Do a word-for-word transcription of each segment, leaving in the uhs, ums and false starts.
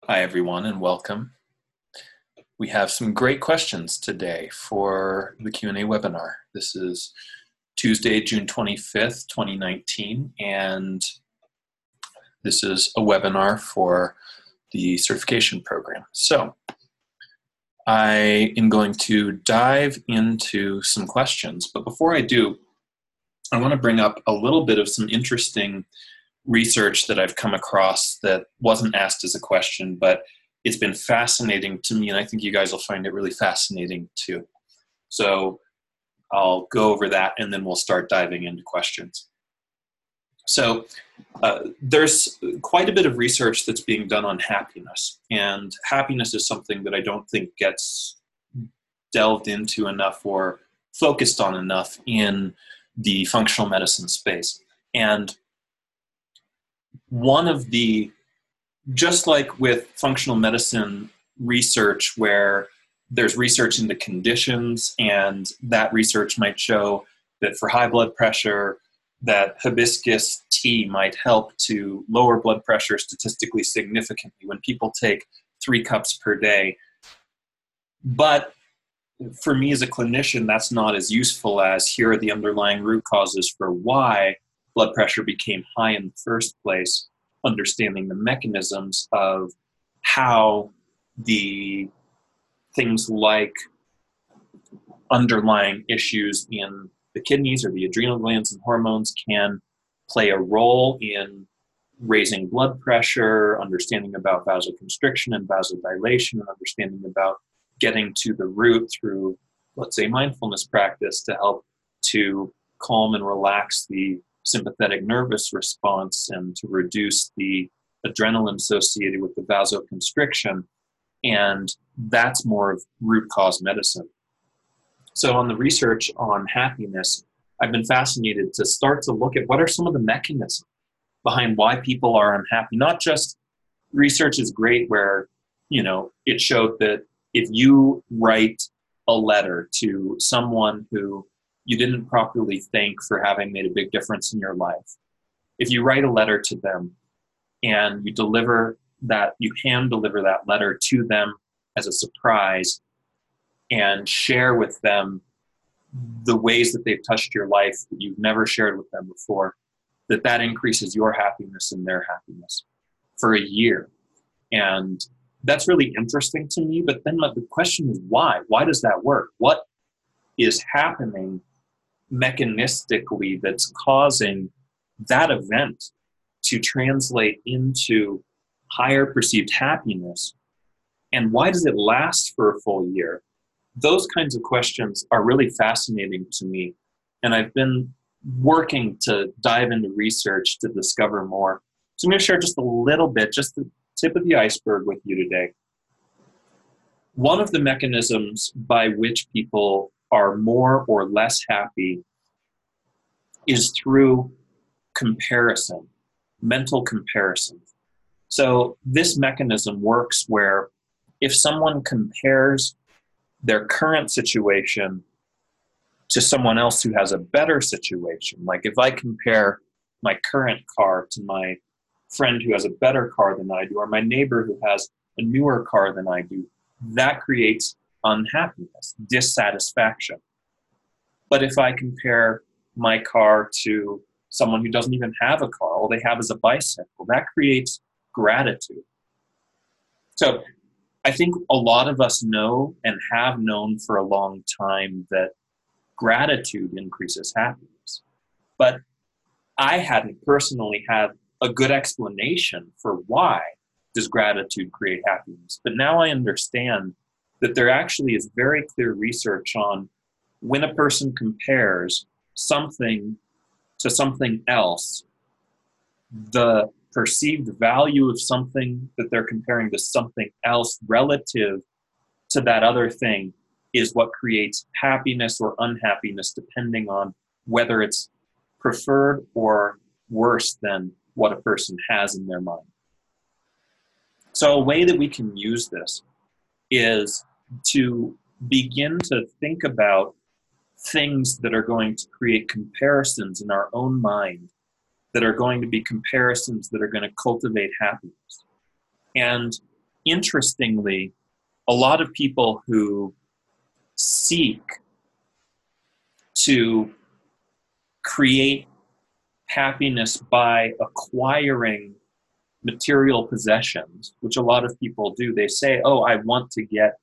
Hi, everyone, and welcome. We have some great questions today for the Q and A webinar. This is Tuesday, June twenty-fifth, twenty nineteen, and this is a webinar for the certification program. So I am going to dive into some questions, but before I do, I want to bring up a little bit of some interesting research that I've come across that wasn't asked as a question, but it's been fascinating to me, and I think you guys will find it really fascinating too. So I'll go over that, and then we'll start diving into questions. So uh, there's quite a bit of research that's being done on happiness, and happiness is something that I don't think gets delved into enough or focused on enough in the functional medicine space. And one of the, just like with functional medicine research where there's research into conditions, and that research might show that for high blood pressure, that hibiscus tea might help to lower blood pressure statistically significantly when people take three cups per day. But for me as a clinician, that's not as useful as here are the underlying root causes for why blood pressure became high in the first place, understanding the mechanisms of how the things like underlying issues in the kidneys or the adrenal glands and hormones can play a role in raising blood pressure, understanding about vasoconstriction and vasodilation, and understanding about getting to the root through, let's say, mindfulness practice to help to calm and relax the sympathetic nervous response and to reduce the adrenaline associated with the vasoconstriction. And that's more of root cause medicine. So on the research on happiness, I've been fascinated to start to look at what are some of the mechanisms behind why people are unhappy. Not just research is great where, you know, it showed that if you write a letter to someone who you didn't properly thank for having made a big difference in your life, if you write a letter to them and you deliver that, you hand deliver that letter to them as a surprise and share with them the ways that they've touched your life that you've never shared with them before, that that increases your happiness and their happiness for a year. And that's really interesting to me. But then the question is why? Why does that work? What is happening mechanistically that's causing that event to translate into higher perceived happiness? And why does it last for a full year? Those kinds of questions are really fascinating to me. And I've been working to dive into research to discover more. So I'm going to share just a little bit, just the tip of the iceberg with you today. One of the mechanisms by which people are more or less happy is through comparison, mental comparison. So this mechanism works where if someone compares their current situation to someone else who has a better situation, like if I compare my current car to my friend who has a better car than I do, or my neighbor who has a newer car than I do, that creates unhappiness, dissatisfaction. But if I compare my car to someone who doesn't even have a car, all they have is a bicycle, that creates gratitude. So I think a lot of us know and have known for a long time that gratitude increases happiness. But I hadn't personally had a good explanation for why does gratitude create happiness. But now I understand that there actually is very clear research on when a person compares something to something else, the perceived value of something that they're comparing to something else relative to that other thing is what creates happiness or unhappiness, depending on whether it's preferred or worse than what a person has in their mind. So a way that we can use this is to begin to think about things that are going to create comparisons in our own mind, that are going to be comparisons that are going to cultivate happiness. And interestingly, a lot of people who seek to create happiness by acquiring material possessions, which a lot of people do, they say, oh, I want to get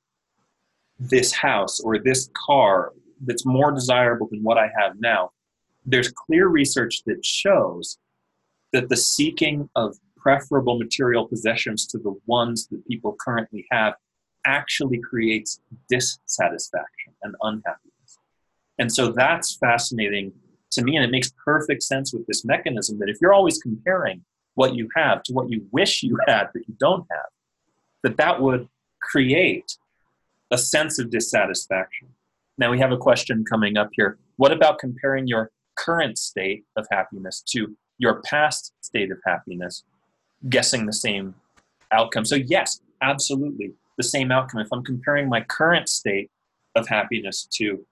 this house or this car that's more desirable than what I have now. There's clear research that shows that the seeking of preferable material possessions to the ones that people currently have actually creates dissatisfaction and unhappiness. And so that's fascinating to me, and it makes perfect sense with this mechanism that if you're always comparing what you have to what you wish you had that you don't have, that that would create a sense of dissatisfaction. Now we have a question coming up here. What about comparing your current state of happiness to your past state of happiness, guessing the same outcome? So yes, absolutely, the same outcome. If I'm comparing my current state of happiness to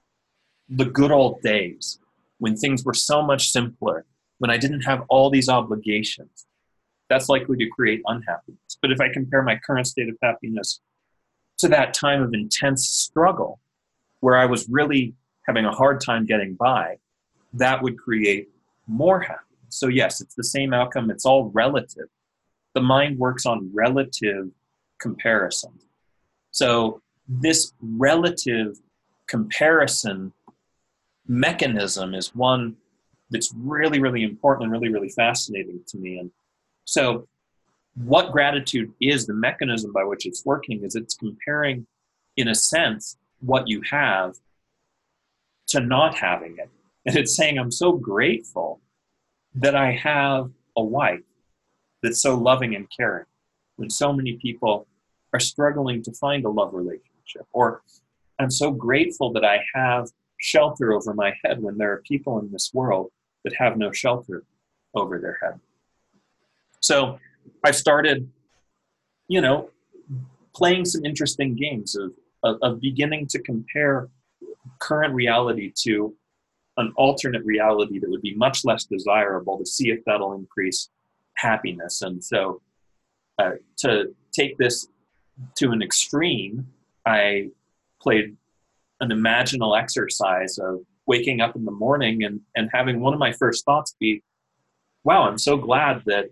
the good old days, when things were so much simpler, when I didn't have all these obligations, that's likely to create unhappiness. But if I compare my current state of happiness to that time of intense struggle, where I was really having a hard time getting by, that would create more happiness. So yes, it's the same outcome. It's all relative. The mind works on relative comparison. So this relative comparison mechanism is one that's really, really important and really, really fascinating to me. And so what gratitude is, the mechanism by which it's working, is it's comparing, in a sense, what you have to not having it. And it's saying, I'm so grateful that I have a wife that's so loving and caring, when so many people are struggling to find a love relationship. Or I'm so grateful that I have shelter over my head when there are people in this world that have no shelter over their head. So I've started, you know, playing some interesting games of, of, of beginning to compare current reality to an alternate reality that would be much less desirable, to see if that'll increase happiness. And so uh, to take this to an extreme, I played an imaginal exercise of waking up in the morning and, and having one of my first thoughts be, wow, I'm so glad that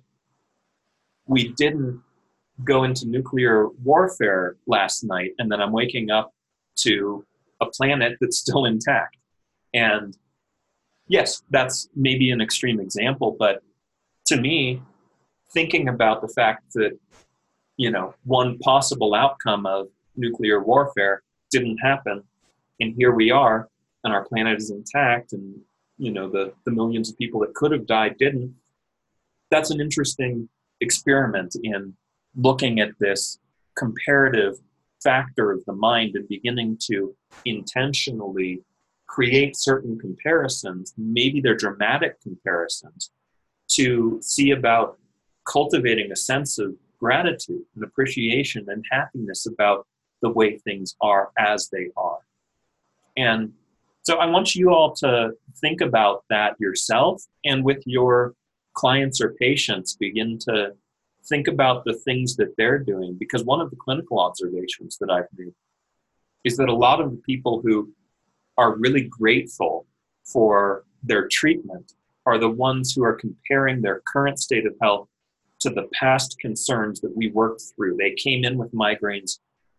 we didn't go into nuclear warfare last night, and then I'm waking up to a planet that's still intact. And yes, that's maybe an extreme example, but to me, thinking about the fact that, you know, one possible outcome of nuclear warfare didn't happen, and here we are, and our planet is intact, and, you know, the, the millions of people that could have died didn't, that's an interesting experiment in looking at this comparative factor of the mind and beginning to intentionally create certain comparisons, maybe they're dramatic comparisons, to see about cultivating a sense of gratitude and appreciation and happiness about the way things are as they are. And so I want you all to think about that yourself, and with your clients or patients, begin to think about the things that they're doing. Because one of the clinical observations that I've made is that a lot of the people who are really grateful for their treatment are the ones who are comparing their current state of health to the past concerns that we worked through. They came in with migraines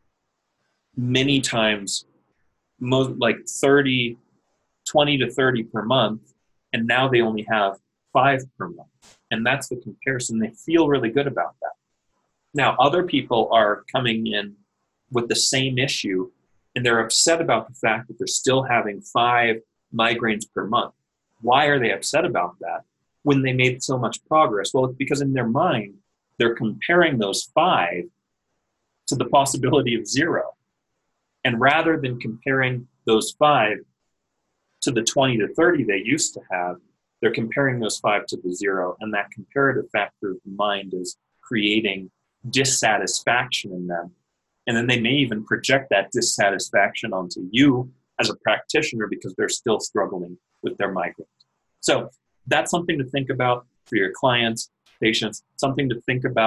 many times, most, like thirty, twenty to thirty per month, and now they only have five per month. And that's the comparison. They feel really good about that. Now, other people are coming in with the same issue, and they're upset about the fact that they're still having five migraines per month. Why are they upset about that when they made so much progress? Well, it's because in their mind, they're comparing those five to the possibility of zero. And rather than comparing those five to the twenty to thirty they used to have, they're comparing those five to the zero. And that comparative factor of the mind is creating dissatisfaction in them. And then they may even project that dissatisfaction onto you as a practitioner because they're still struggling with their migraines. So that's something to think about for your clients, patients, something to think about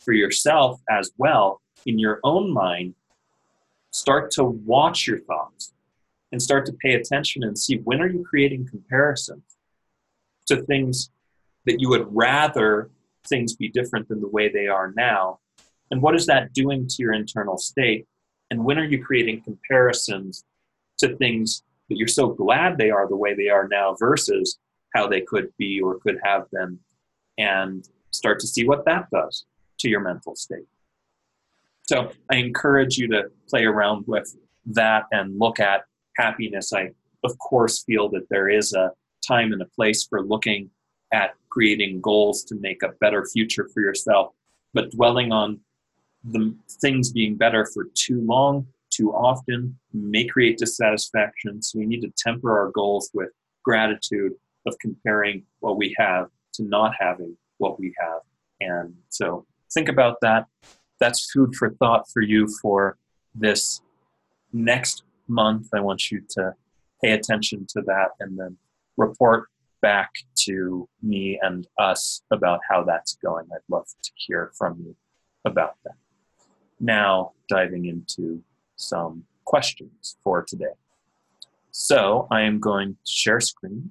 for yourself as well, in your own mind, start to watch your thoughts and start to pay attention and see, when are you creating comparisons to things that you would rather things be different than the way they are now? And what is that doing to your internal state? And when are you creating comparisons to things that you're so glad they are the way they are now versus how they could be or could have been? And start to see what that does to your mental state. So I encourage you to play around with that and look at happiness. I, of course, feel that there is a time and a place for looking at creating goals to make a better future for yourself, but dwelling on the things being better for too long, too often, may create dissatisfaction. So we need to temper our goals with gratitude of comparing what we have to not having what we have. And so think about that. That's food for thought for you for this next month. I want you to pay attention to that and then report back to me and us about how that's going. I'd love to hear from you about that. Now, diving into some questions for today. So I am going to share screen.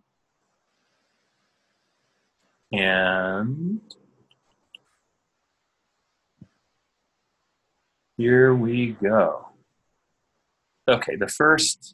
And here we go. Okay, the first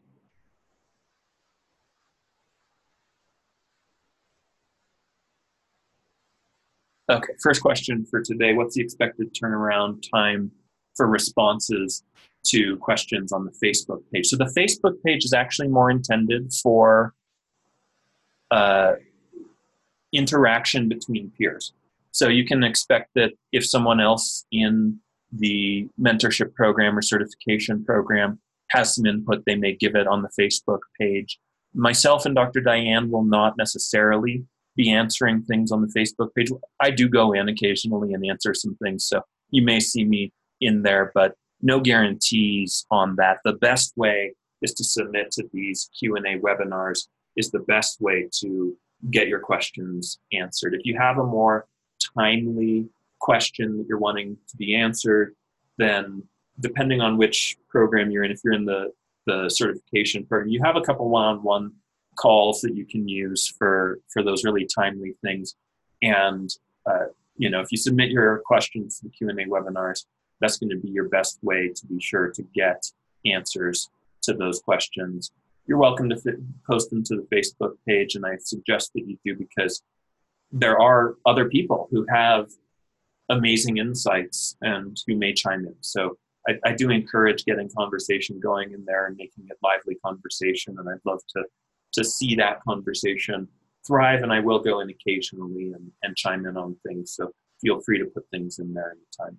Okay, first question for today. What's the expected turnaround time for responses to questions on the Facebook page? So the Facebook page is actually more intended for uh, interaction between peers. So you can expect that if someone else in the mentorship program or certification program has some input, they may give it on the Facebook page. Myself and Doctor Diane will not necessarily be answering things on the Facebook page. I do go in occasionally and answer some things, so you may see me in there, but no guarantees on that. The best way is to submit to these Q and A webinars is the best way to get your questions answered. If you have a more timely question that you're wanting to be answered, then depending on which program you're in, if you're in the, the certification program, you have a couple one-on-one calls that you can use for, for those really timely things. And, uh, you know, if you submit your questions to the Q and A webinars, that's going to be your best way to be sure to get answers to those questions. You're welcome to fit, post them to the Facebook page, and I suggest that you do, because there are other people who have amazing insights and who may chime in. So I, I do encourage getting conversation going in there and making it lively conversation, and I'd love to to see that conversation thrive, and I will go in occasionally and, and chime in on things, so feel free to put things in there anytime.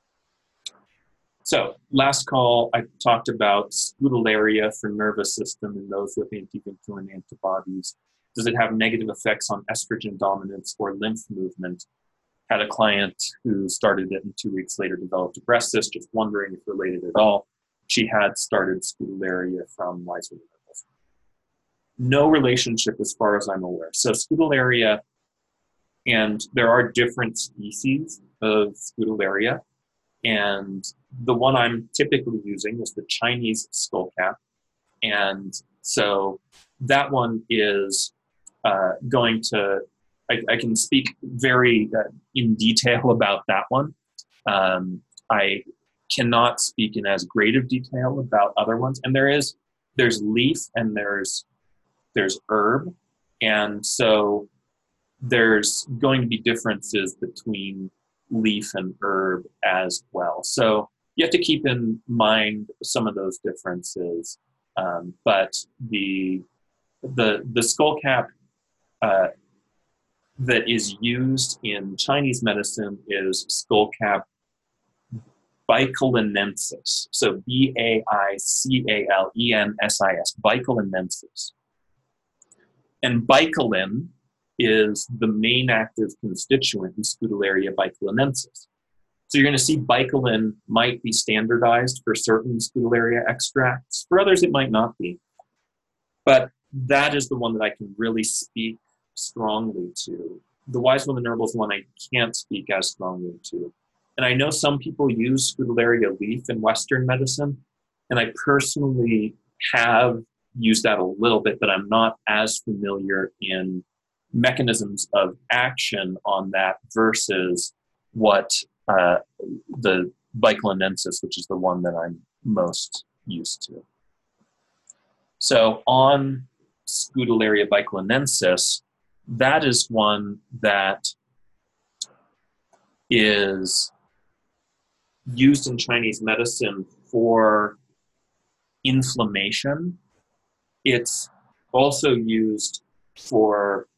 So last call, I talked about scutellaria for nervous system in those with antivinculin antibodies. Does it have negative effects on estrogen dominance or lymph movement? Had a client who started it and two weeks later developed a breast cyst, just wondering if related at all. She had started scutellaria from Wise Women Herbals. No relationship as far as I'm aware. So scutellaria, and there are different species of scutellaria, and the one I'm typically using is the Chinese skullcap. And so that one is uh, going to, I, I can speak very uh, in detail about that one. Um, I cannot speak in as great of detail about other ones. And there is, there's leaf and there's, there's herb. And so there's going to be differences between leaf and herb as well. So you have to keep in mind some of those differences. Um, but the, the, the skullcap uh, that is used in Chinese medicine is skullcap baicalensis. So B A I C A L E N S I S, baicalensis. And baicalin is the main active constituent in Scutellaria baicalensis. So you're going to see baicalin might be standardized for certain Scutellaria extracts. For others, it might not be. But that is the one that I can really speak strongly to. The Wise Women Herbals one I can't speak as strongly to. And I know some people use Scutellaria leaf in Western medicine, and I personally have used that a little bit, but I'm not as familiar in mechanisms of action on that versus what uh, the Baikonensis, which is the one that I'm most used to. So on Scutellaria baikonensis, that is one that is used in Chinese medicine for inflammation. It's also used for,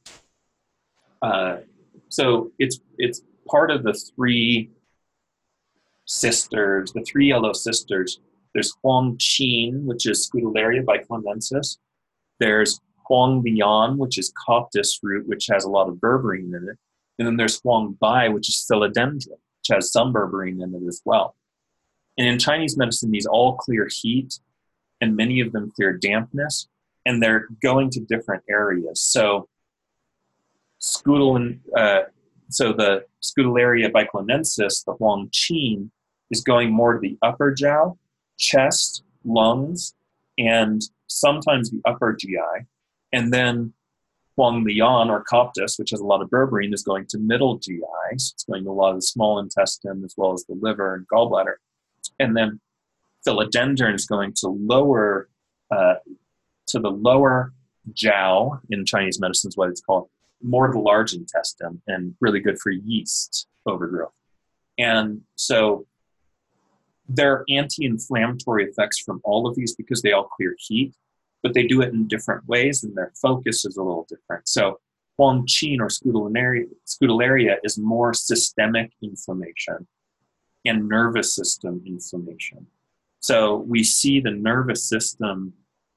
uh, so it's it's part of the three sisters, the three yellow sisters. There's Huang Qin, which is Scutellaria baikonensis. There's Huang Lian, which is coptis root, which has a lot of berberine in it. And then there's Huang Bai, which is philodendron, which has some berberine in it as well. And in Chinese medicine, these all clear heat, and many of them clear dampness, and they're going to different areas. So, Scutel, uh, so the Scutellaria baikonensis, the Huang Qin, is going more to the upper jiao, chest, lungs, and sometimes the upper G I. And then Huang Lian, or coptis, which has a lot of berberine, is going to middle G I. So it's going to a lot of the small intestine as well as the liver and gallbladder. And then philodendron is going to lower, uh, to the lower jiao in Chinese medicine is what it's called, more to the large intestine, and really good for yeast overgrowth. And so there are anti-inflammatory effects from all of these because they all clear heat, but they do it in different ways, and their focus is a little different. So Huang Qin, or Scutellaria, Scutellaria is more systemic inflammation and nervous system inflammation. So we see the nervous system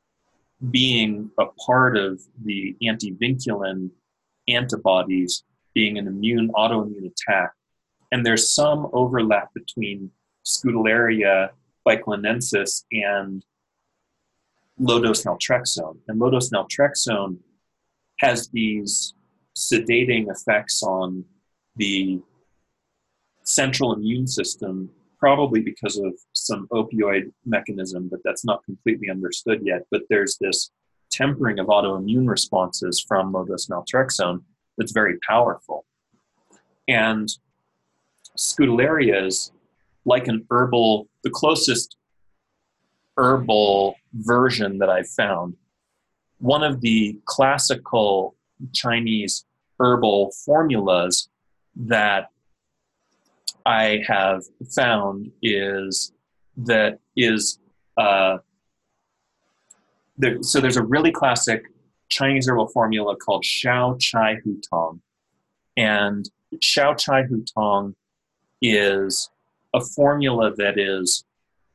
being a part of the antivinculin antibodies being an immune autoimmune attack. And there's some overlap between Scutellaria baikonensis and low-dose naltrexone. And low-dose naltrexone has these sedating effects on the central immune system, probably because of some opioid mechanism, but that's not completely understood yet. But there's this tempering of autoimmune responses from low-dose naltrexone that's very powerful. And Scutellaria is like an herbal, the closest herbal version that I've found. One of the classical Chinese herbal formulas that I have found is that is uh, there, so there's a really classic Chinese herbal formula called Shao Chai Hu Tong, and Shao Chai Hu Tong is a formula that is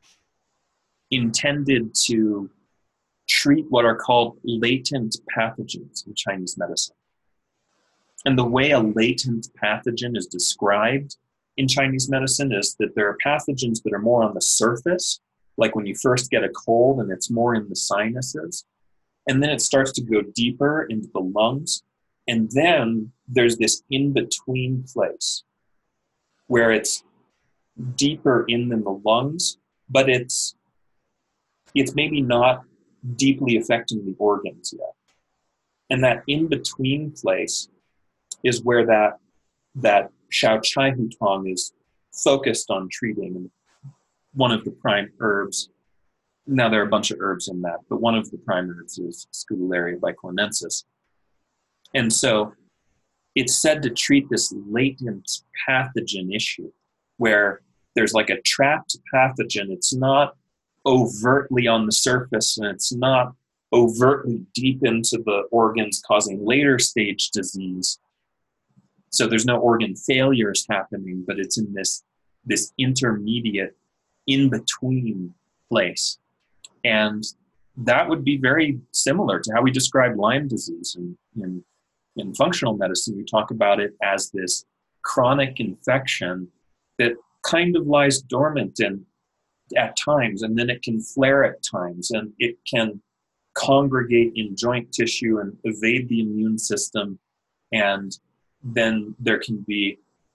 intended to treat what are called latent pathogens in Chinese medicine. And the way a latent pathogen is described in Chinese medicine is that there are pathogens that are more on the surface, like when you first get a cold and it's more in the sinuses, and then it starts to go deeper into the lungs, and then there's this in-between place where it's deeper in than the lungs, but it's it's maybe not deeply affecting the organs yet. And that in-between place is where that that Shao Chai Hu Tong is focused on treating. One of the prime herbs, now there are a bunch of herbs in that, but one of the prime herbs is Scutellaria baikonensis. And so it's said to treat this latent pathogen issue where there's like a trapped pathogen. It's not overtly on the surface, and it's not overtly deep into the organs causing later stage disease. So there's no organ failures happening, but it's in this, this intermediate in-between place. And that would be very similar to how we describe Lyme disease. In, in, in functional medicine, we talk about it as this chronic infection that kind of lies dormant in, at times, and then it can flare at times, and it can congregate in joint tissue and evade the immune system, and then there can be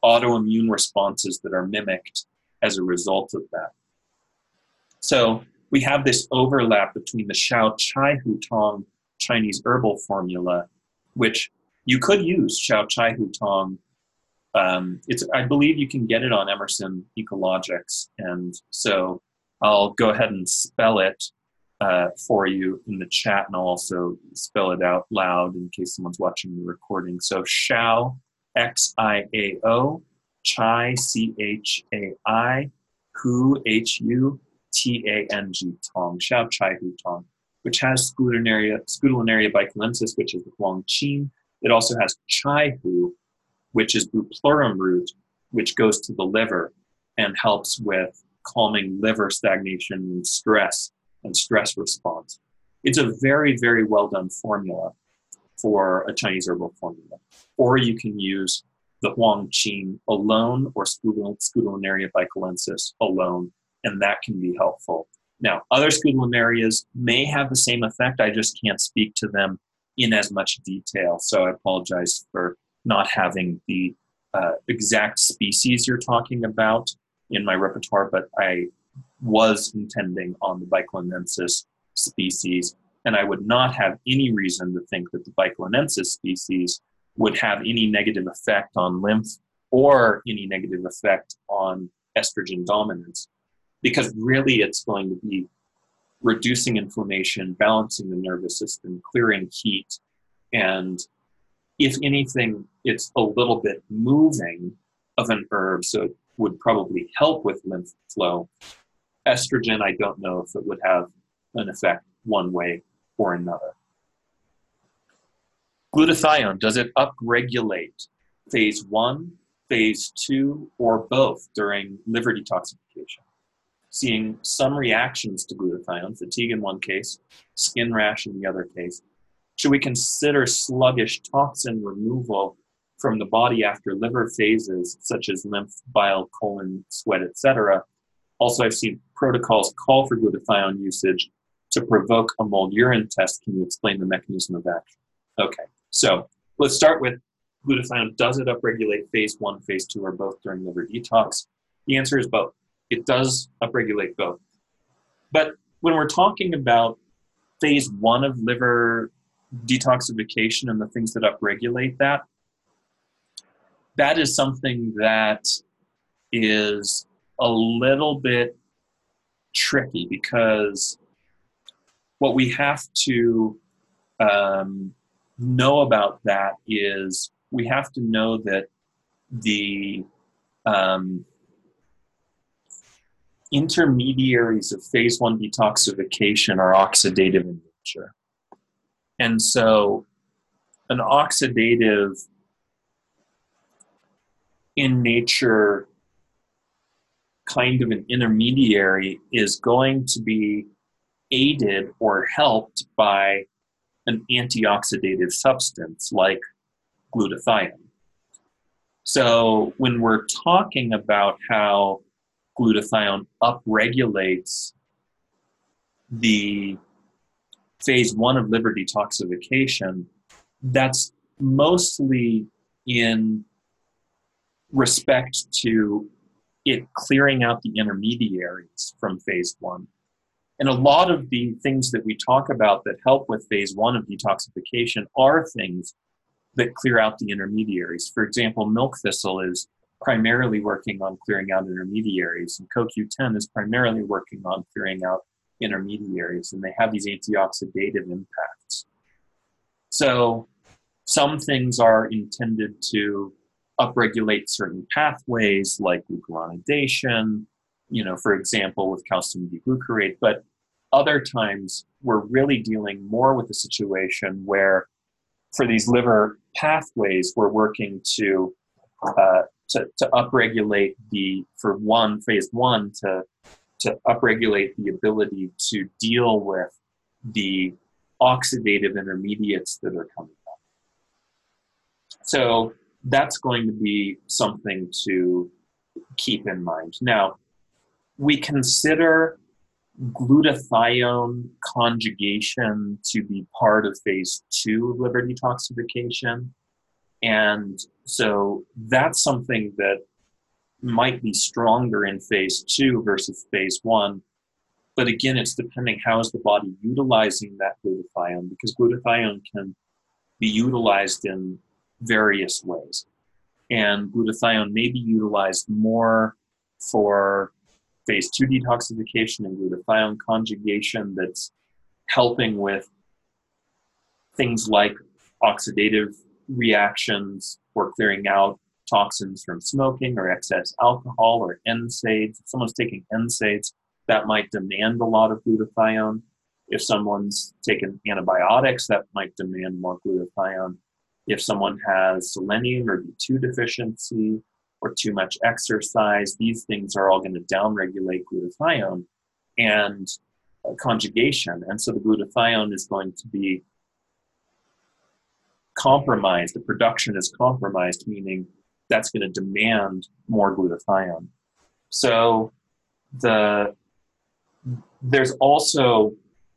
autoimmune responses that are mimicked as a result of that. So we have this overlap between the Xiao Chai Hu Tong Chinese herbal formula, which you could use Xiao Chai Hu Tong. Um, it's, I believe you can get it on Emerson Ecologics. And so I'll go ahead and spell it uh, for you in the chat, and I'll also spell it out loud in case someone's watching the recording. So Xiao, X I A O, Chai, C H A I, Hu, H U, T A N G, Tong, Xiao Chai Hu Tong, which has Scutellaria, Scutellaria bicalensis, which is the Huang Qin. It also has Chai Hu, which is bupleurum root, which goes to the liver and helps with calming liver stagnation and stress and stress response. It's a very, very well done formula for a Chinese herbal formula. Or you can use the Huang Qin alone or Scutellaria bicalensis alone, and that can be helpful. Now, other Scutellarias may have the same effect. I just can't speak to them in as much detail, so I apologize for not having the uh, exact species you're talking about in my repertoire, but I was intending on the bicalensis species, and I would not have any reason to think that the bicalensis species would have any negative effect on lymph or any negative effect on estrogen dominance, because really it's going to be reducing inflammation, balancing the nervous system, clearing heat, and if anything, it's a little bit moving of an herb, so it would probably help with lymph flow. Estrogen, I don't know if it would have an effect one way or another. Glutathione, does it upregulate phase one, phase two, or both during liver detoxification? Seeing some reactions to glutathione, fatigue in one case, skin rash in the other case. Should we consider sluggish toxin removal from the body after liver phases, such as lymph, bile, colon, sweat, et cetera? Also, I've seen protocols call for glutathione usage to provoke a mold urine test. Can you explain the mechanism of action? Okay, so let's start with glutathione. Does it upregulate phase one, phase two, or both during liver detox? The answer is both. It does upregulate both. But when we're talking about phase one of liver detoxification and the things that upregulate that, that is something that is a little bit tricky, because what we have to um, know about that is we have to know that the um, intermediaries of phase one detoxification are oxidative in nature. And so an oxidative in nature kind of an intermediary is going to be aided or helped by an antioxidative substance like glutathione. So when we're talking about how glutathione upregulates the phase one of liver detoxification, that's mostly in respect to it clearing out the intermediaries from phase one. And a lot of the things that we talk about that help with phase one of detoxification are things that clear out the intermediaries. For example, milk thistle is primarily working on clearing out intermediaries, and Co Q ten is primarily working on clearing out intermediaries, and they have these antioxidative impacts. So some things are intended to upregulate certain pathways like glucuronidation, you know, for example, with calcium D-glucarate, but other times we're really dealing more with a situation where for these liver pathways, we're working to uh, to, to upregulate the, for one, phase one, to, to upregulate the ability to deal with the oxidative intermediates that are coming up. So that's going to be something to keep in mind. Now, we consider glutathione conjugation to be part of phase two of liver detoxification. And so that's something that might be stronger in phase two versus phase one. But again, it's depending how is the body utilizing that glutathione, because glutathione can be utilized in various ways. And glutathione may be utilized more for phase two detoxification and glutathione conjugation that's helping with things like oxidative reactions or clearing out toxins from smoking or excess alcohol or N SAIDs. If someone's taking N SAIDs, that might demand a lot of glutathione. If someone's taken antibiotics, that might demand more glutathione. If someone has selenium or B two deficiency or too much exercise, these things are all going to downregulate glutathione and uh, conjugation. And so the glutathione is going to be compromised. The production is compromised, meaning that's going to demand more glutathione. So the there's also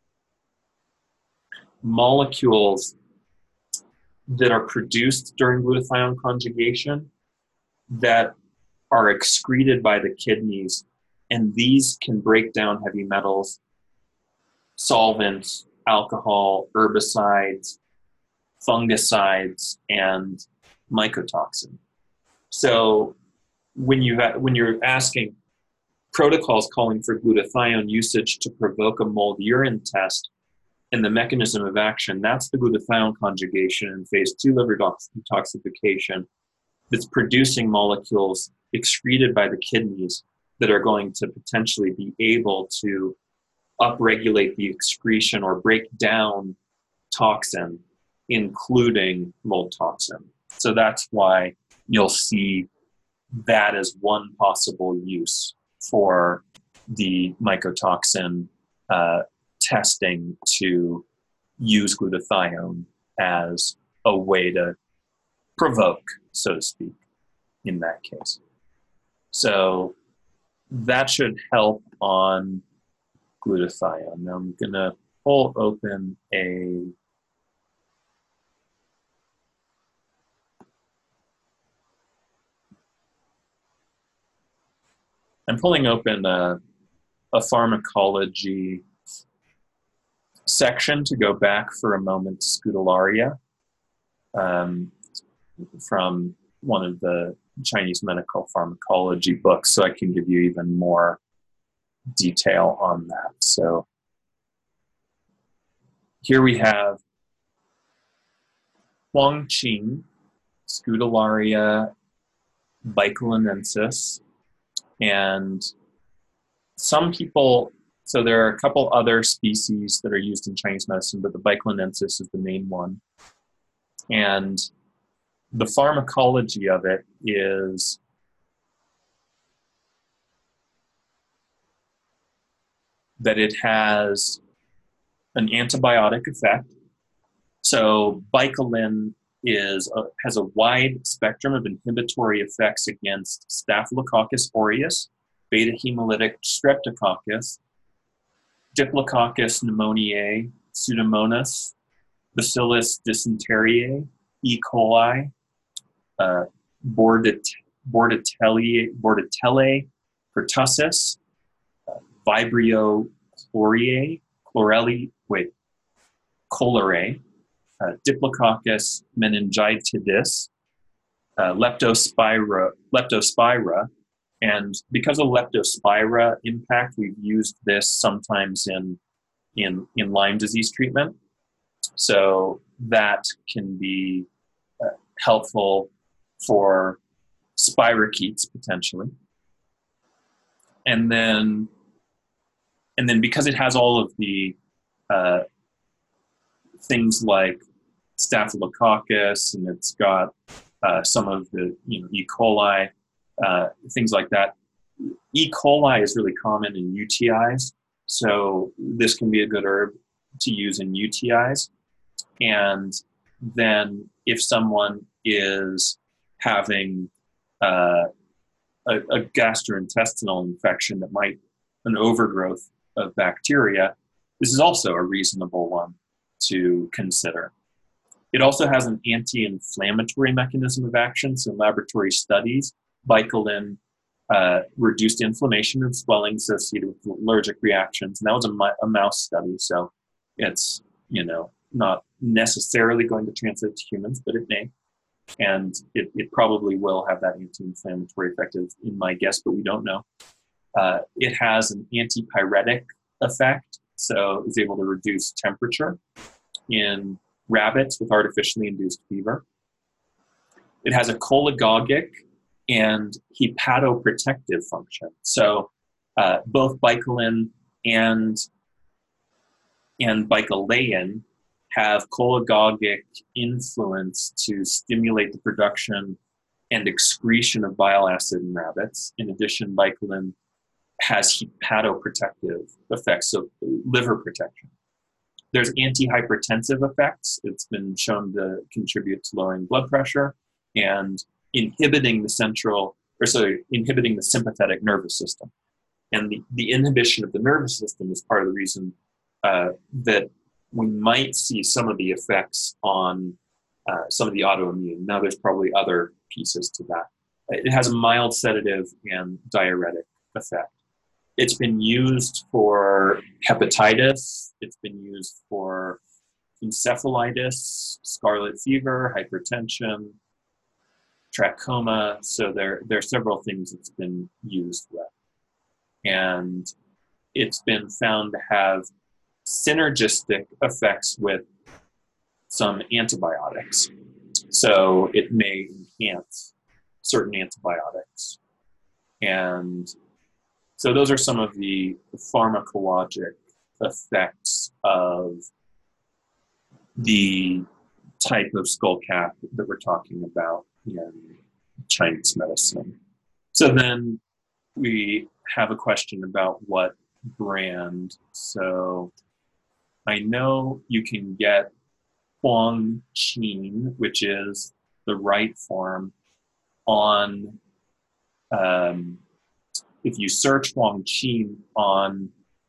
molecules that are produced during glutathione conjugation that are excreted by the kidneys, and these can break down heavy metals, solvents, alcohol, herbicides, fungicides, and mycotoxin. So when you ha- when you're asking protocols calling for glutathione usage to provoke a mold urine test and the mechanism of action, that's the glutathione conjugation in phase two liver detoxification that's producing molecules excreted by the kidneys that are going to potentially be able to upregulate the excretion or break down toxin, including mold toxin. So that's why you'll see that as one possible use for the mycotoxin uh, testing to use glutathione as a way to provoke, so to speak, in that case. So that should help on glutathione. Now I'm going to pull open a I'm pulling open a, a pharmacology section to go back for a moment to Scutellaria um, from one of the Chinese medical pharmacology books, so I can give you even more detail on that. So here we have Huangqing, Scutellaria bicalenensis, and some people, so there are a couple other species that are used in Chinese medicine, but the bicalenensis is the main one. And the pharmacology of it is that it has an antibiotic effect. So bicalen is a, has a wide spectrum of inhibitory effects against Staphylococcus aureus, beta hemolytic streptococcus, Diplococcus pneumoniae, Pseudomonas, Bacillus dysenteriae, E. coli, uh, Bordet, Bordetella, Bordetella pertussis, uh, Vibrio chloriae, chlorelli, wait, cholerae, uh, Diplococcus meningitidis, uh, Leptospira, Leptospira, and because of Leptospira impact, we've used this sometimes in, in, in Lyme disease treatment. So that can be uh, helpful for spirochetes potentially. And then, and then because it has all of the uh, things like Staphylococcus, and it's got uh, some of the, you know, E. coli, uh, things like that. E. coli is really common in U T Is, so this can be a good herb to use in U T Is. And then if someone is having uh, a, a gastrointestinal infection that might, an overgrowth of bacteria, this is also a reasonable one to consider. It also has an anti-inflammatory mechanism of action. So in laboratory studies, Baikalin uh, reduced inflammation and swelling associated with allergic reactions. And that was a, a mouse study. So it's, you know, not necessarily going to translate to humans, but it may. And it, it probably will have that anti-inflammatory effect, in my guess, but we don't know. Uh, it has an antipyretic effect, so it's able to reduce temperature in rabbits with artificially induced fever. It has a cholagogic and hepatoprotective function. So uh, both Baikalin and, and Baikalin have cholagogic influence to stimulate the production and excretion of bile acid in rabbits. In addition, Baikalin has hepatoprotective effects, so liver protection. There's antihypertensive effects. It's been shown to contribute to lowering blood pressure and inhibiting the central, or sorry, inhibiting the sympathetic nervous system. And the, the inhibition of the nervous system is part of the reason uh, that we might see some of the effects on uh, some of the autoimmune. Now, there's probably other pieces to that. It has a mild sedative and diuretic effect. It's been used for hepatitis. It's been used for encephalitis, scarlet fever, hypertension, trachoma. So there, there are several things it's been used with. And it's been found to have synergistic effects with some antibiotics. So it may enhance certain antibiotics. And so those are some of the pharmacologic effects of the type of skull cap that we're talking about in Chinese medicine. So then we have a question about what brand. So I know you can get Huang Qin, which is the right form, on um, if you search Huang Qin on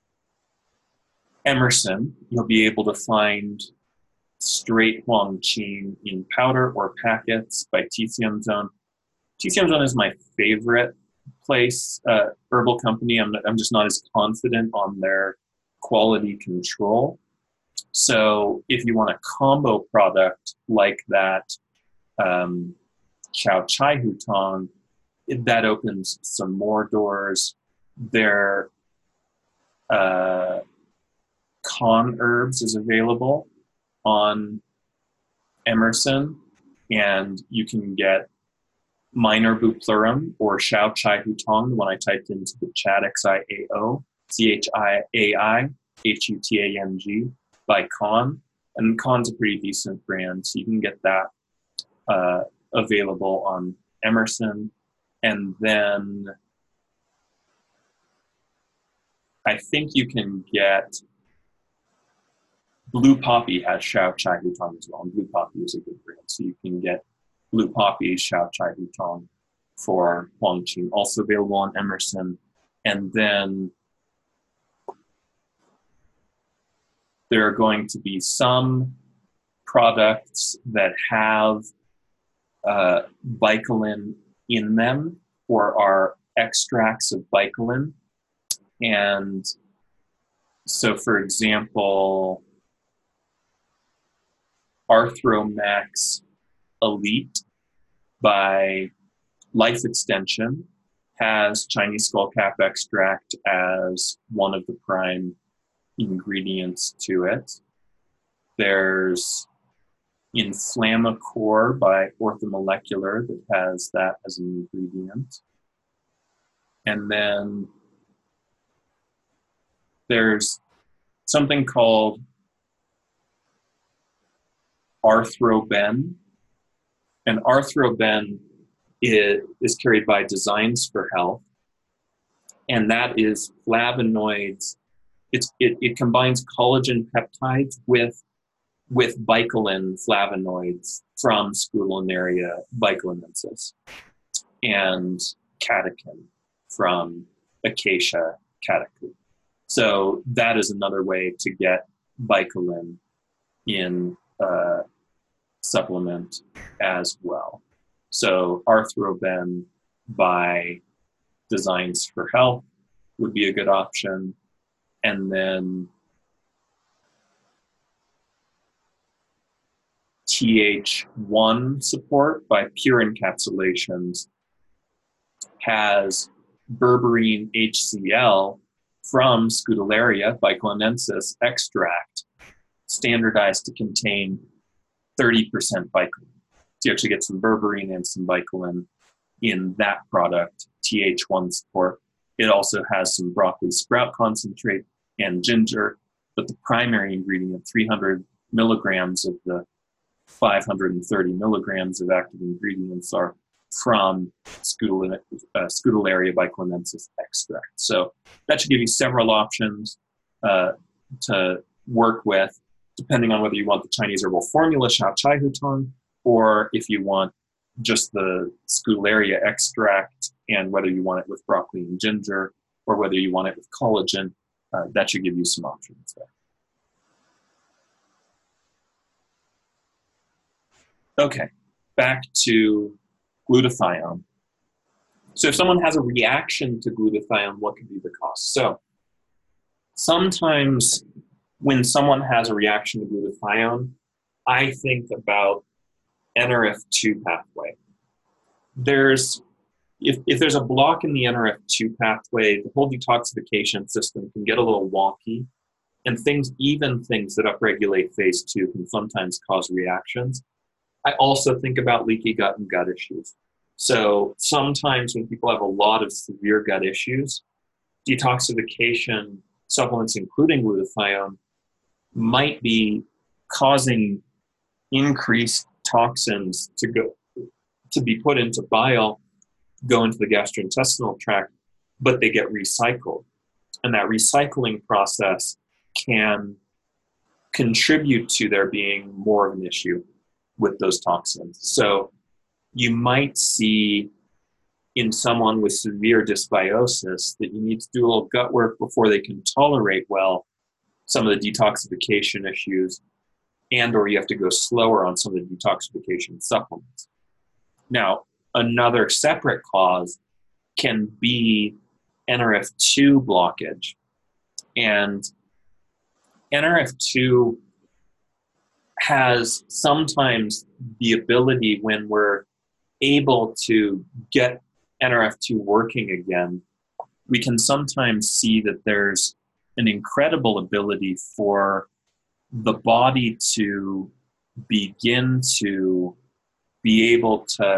Emerson, you'll be able to find straight Huang Qin in powder or packets by T C M Zone. T C M Zone is my favorite place, uh, herbal company. I'm, I'm just not as confident on their quality control. So if you want a combo product like that, um, Chow Chai Hu Tong, that opens some more doors. Their uh, Con Herbs is available on Emerson, and you can get Minor Bupleurum or Xiao Chai Hu Tong, the one I typed into the chat, X I A O, C H I A I H U T A N G, by Con. And Con's a pretty decent brand, so you can get that uh, available on Emerson. And then I think you can get Blue Poppy has Xiao Chai Hu Tong as well, and Blue Poppy is a good brand. So you can get Blue Poppy Xiao Chai Hu Tong for Huang Qin, also available on Emerson. And then there are going to be some products that have uh, Baikalin in them, or are extracts of Baikalin. And so, for example, Arthromax Elite by Life Extension has Chinese skullcap extract as one of the prime ingredients to it. There's Inflammacore by Orthomolecular that has that as an ingredient. And then there's something called Arthroben. And Arthroben is, is carried by Designs for Health. And that is flavonoids. It's, it, it combines collagen peptides with with Baikalin flavonoids from Scutellaria baicalinensis and catechin from Acacia catechin. So that is another way to get Baikalin in uh, supplement as well. So Arthroben by Designs for Health would be a good option. And then T H one support by Pure Encapsulations has berberine H C L from Scutellaria baikonensis extract, standardized to contain thirty percent bicolin. So you actually get some berberine and some bicolin in that product, T H one support. It also has some broccoli sprout concentrate and ginger, but the primary ingredient, three hundred milligrams of the five hundred thirty milligrams of active ingredients, are from Scutellaria uh, baikonensis extract. So that should give you several options uh, to work with, depending on whether you want the Chinese herbal formula, Shao Chai Hutong, or if you want just the Scutellaria extract and whether you want it with broccoli and ginger, or whether you want it with collagen. Uh, that should give you some options there. Okay, back to glutathione. So if someone has a reaction to glutathione, what could be the cause? So sometimes when someone has a reaction to glutathione, I think about N R F two pathway. There's, if, if there's a block in the N R F two pathway, the whole detoxification system can get a little wonky, and things, even things that upregulate phase two, can sometimes cause reactions. I also think about leaky gut and gut issues. So sometimes when people have a lot of severe gut issues, detoxification supplements, including glutathione, might be causing increased toxins to go to be put into bile, go into the gastrointestinal tract, but they get recycled. And that recycling process can contribute to there being more of an issue with those toxins. So you might see in someone with severe dysbiosis that you need to do a little gut work before they can tolerate well some of the detoxification issues, and or you have to go slower on some of the detoxification supplements. Now, another separate cause can be N R F two blockage. And N R F two has sometimes the ability, when we're able to get N R F two working again, we can sometimes see that there's an incredible ability for the body to begin to be able to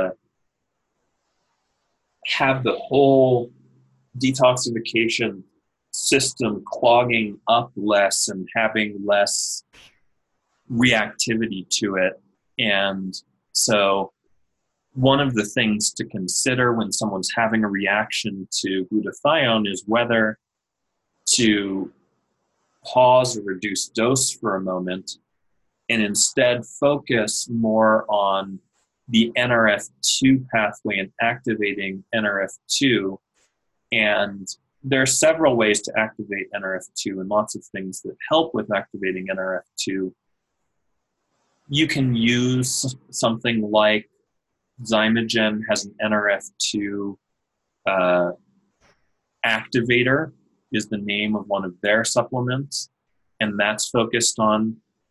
have the whole detoxification system clogging up less and having less reactivity to it. And so one of the things to consider when someone's having a reaction to glutathione is whether to pause or reduce dose for a moment and instead focus more on the N R F two pathway and activating N R F two. And there are several ways to activate N R F two and lots of things that help with activating N R F two. You can use something like Zymogen has an N R F two uh, activator, is the name of one of their supplements, and that's focused on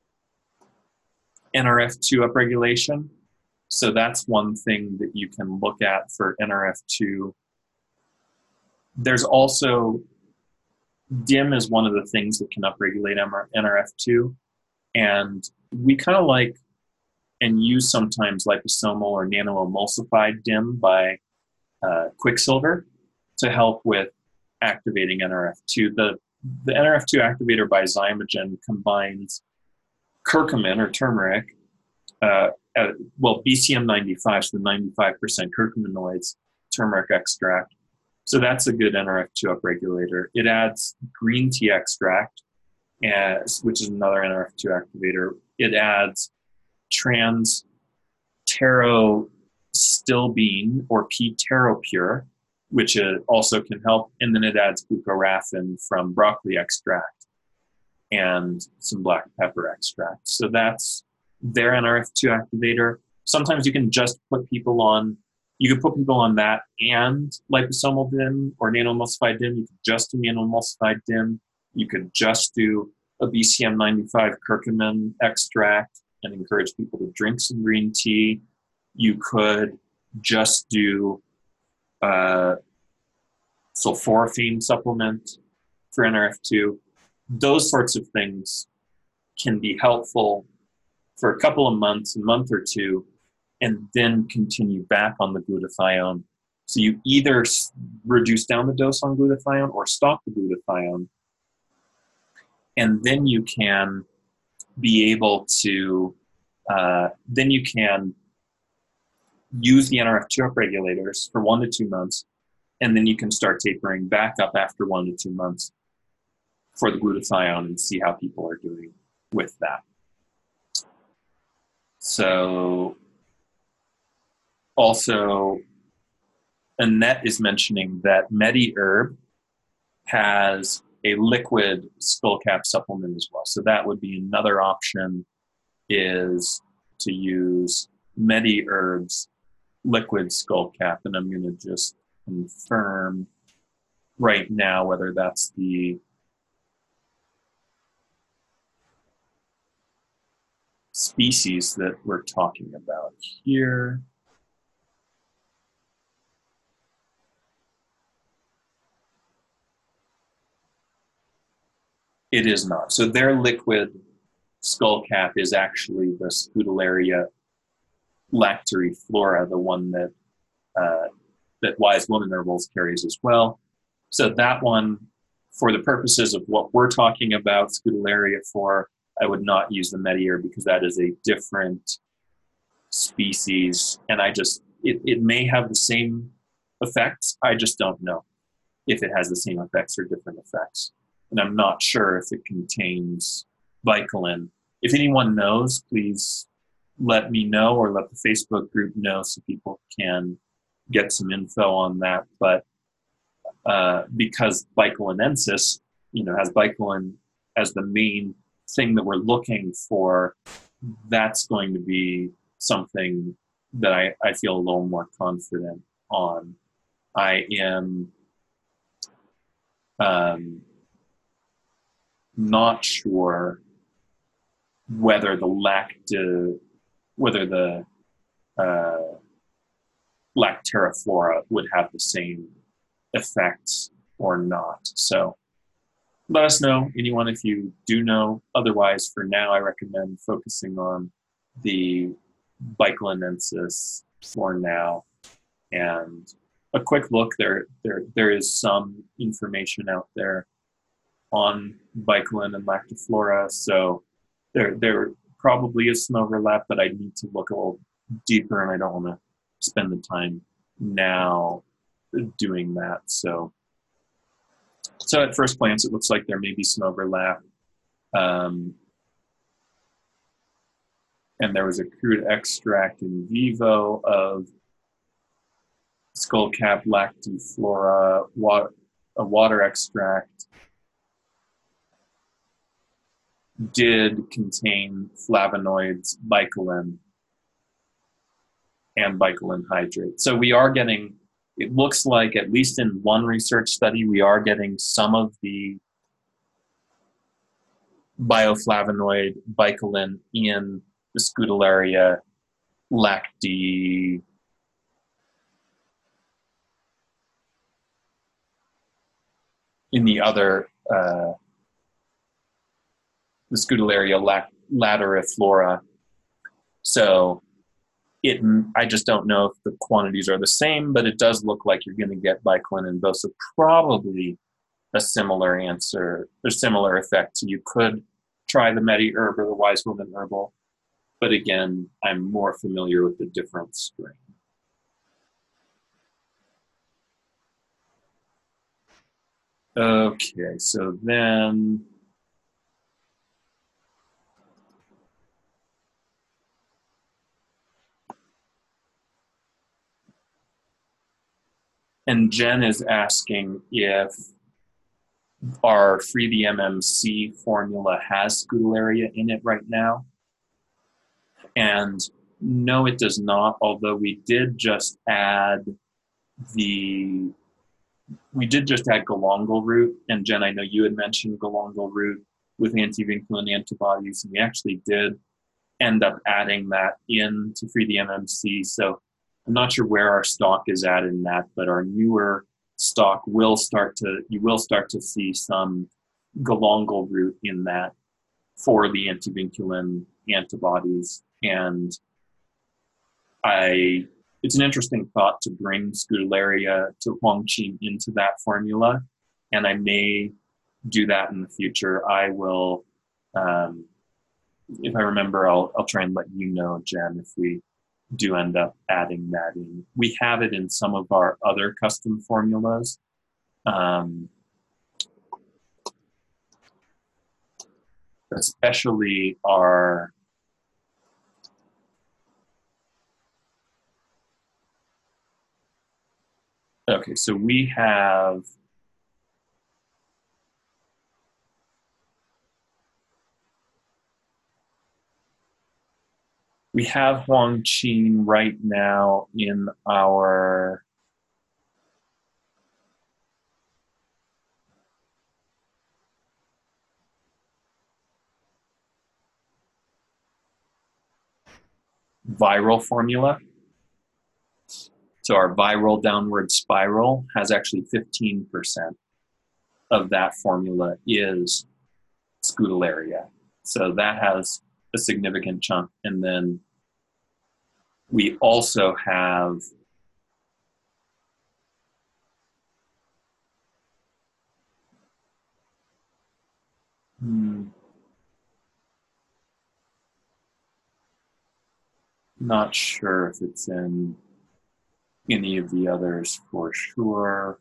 N R F two upregulation. So that's one thing that you can look at for N R F two. There's also, D I M is one of the things that can upregulate N R F two, and we kind of like and use sometimes liposomal or nano-emulsified D I M by uh, Quicksilver to help with activating N R F two. The, the N R F two activator by Zymogen combines curcumin or turmeric, uh, uh, well, B C M ninety-five, so the ninety-five percent curcuminoids, turmeric extract. So that's a good N R F two upregulator. It adds green tea extract, as, which is another N R F two activator. It adds trans-pterostilbene or P-pteropure, which uh, also can help. And then it adds glucoraphan from broccoli extract and some black pepper extract. So that's their N R F two activator. Sometimes you can just put people on, you could put people on that and liposomal D I M or nanoemulsified D I M. You could just do nanoemulsified D I M. You could just do a B C M ninety-five curcumin extract and encourage people to drink some green tea. You could just do uh, sulforaphane supplement for N R F two. Those sorts of things can be helpful for a couple of months, a month or two, and then continue back on the glutathione. So you either reduce down the dose on glutathione or stop the glutathione, and then you can be able to, uh, then you can use the N R F two upregulators for one to two months, and then you can start tapering back up after one to two months for the glutathione and see how people are doing with that. So also, Annette is mentioning that MediHerb has a liquid skullcap supplement as well. So that would be another option, is to use MediHerb's liquid skullcap. And I'm going to just confirm right now whether that's the species that we're talking about here. It is not. So their liquid skullcap is actually the Scutellaria lacteriflora, the one that uh, that Wise Woman Herbals carries as well. So that one, for the purposes of what we're talking about Scutellaria for, I would not use the MediHerb because that is a different species, and I just, it, it may have the same effects. I just don't know if it has the same effects or different effects. And I'm not sure if it contains Vicodin. If anyone knows, please let me know or let the Facebook group know so people can get some info on that. But uh, because Vicolinensis, you know, has Vicolin as the main thing that we're looking for, that's going to be something that I, I feel a little more confident on. I am um, not sure whether the lacti, whether the uh, Lacteriflora would have the same effects or not. So let us know, anyone, if you do know. Otherwise, for now, I recommend focusing on the Vicolinensis for now. And a quick look, there, there, there is some information out there on Vicolin and Lactiflora, so there, there probably is some overlap, but I need to look a little deeper, and I don't want to spend the time now doing that. So, so at first glance, it looks like there may be some overlap. Um, and there was a crude extract in vivo of skullcap lactiflora, water, a water extract did contain flavonoids, Vicolin, and Vicolin hydrate. So we are getting, it looks like, at least in one research study, we are getting some of the bioflavonoid Vicolin in the Scutellaria lacti in the other uh, the Scutellaria lac lateriflora. So it, I just don't know if the quantities are the same, but it does look like you're going to get Vicolin in both. So probably a similar answer, or similar effect. So you could try the MediHerb or the Wise Woman Herbal, but again, I'm more familiar with the different strain. Okay, so then and Jen is asking if our Free the M M C formula has Scutellaria in it right now. And no, it does not, although we did just add the, we did just add golongal root. And Jen, I know you had mentioned golongal root with antivinculin antibodies, and we actually did end up adding that in to free the M M C. So I'm not sure where our stock is at in that, but our newer stock will start to, you will start to see some golongal root in that for the antivinculin antibodies. And I, it's an interesting thought to bring Scutellaria to Huangqin into that formula, and I may do that in the future. I will, um, if I remember, I'll, I'll try and let you know, Jen, if we do end up adding that in. We have it in some of our other custom formulas. Um, especially our okay, so we have we have Huangqin right now in our viral formula. So our viral downward spiral has actually fifteen percent of that formula is Scutellaria. So that has a significant chunk. And then we also have hmm, not sure if it's in any of the others for sure,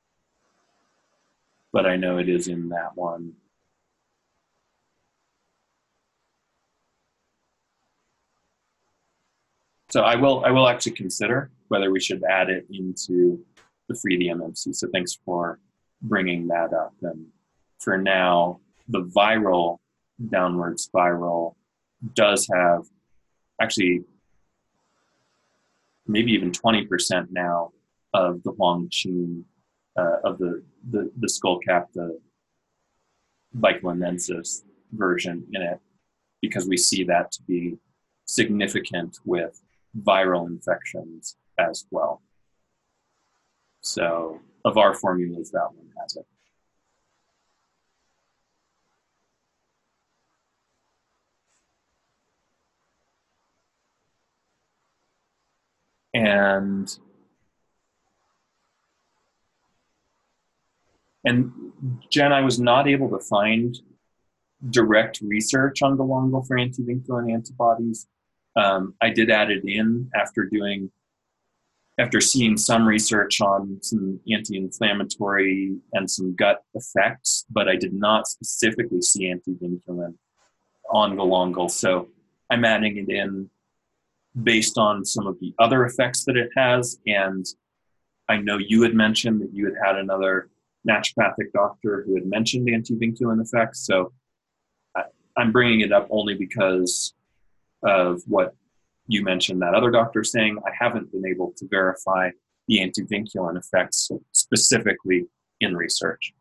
but I know it is in that one. So I will I will actually consider whether we should add it into the free D M M C. So thanks for bringing that up. And for now, the viral downward spiral does have actually maybe even twenty percent now of the Huangqin, uh, of the, the, the skull cap, the Bicolinensis version in it, because we see that to be significant with viral infections as well. So of our formulas, that one has it. And and Jen, I was not able to find direct research on golongal for antivinculin antibodies. Um, I did add it in after doing, after seeing some research on some anti-inflammatory and some gut effects, but I did not specifically see antivinculin on golongal. So I'm adding it in based on some of the other effects that it has. And I know you had mentioned that you had had another naturopathic doctor who had mentioned antivinculin effects. So I, I'm bringing it up only because of what you mentioned that other doctor saying. I haven't been able to verify the antivinculin effects specifically in research.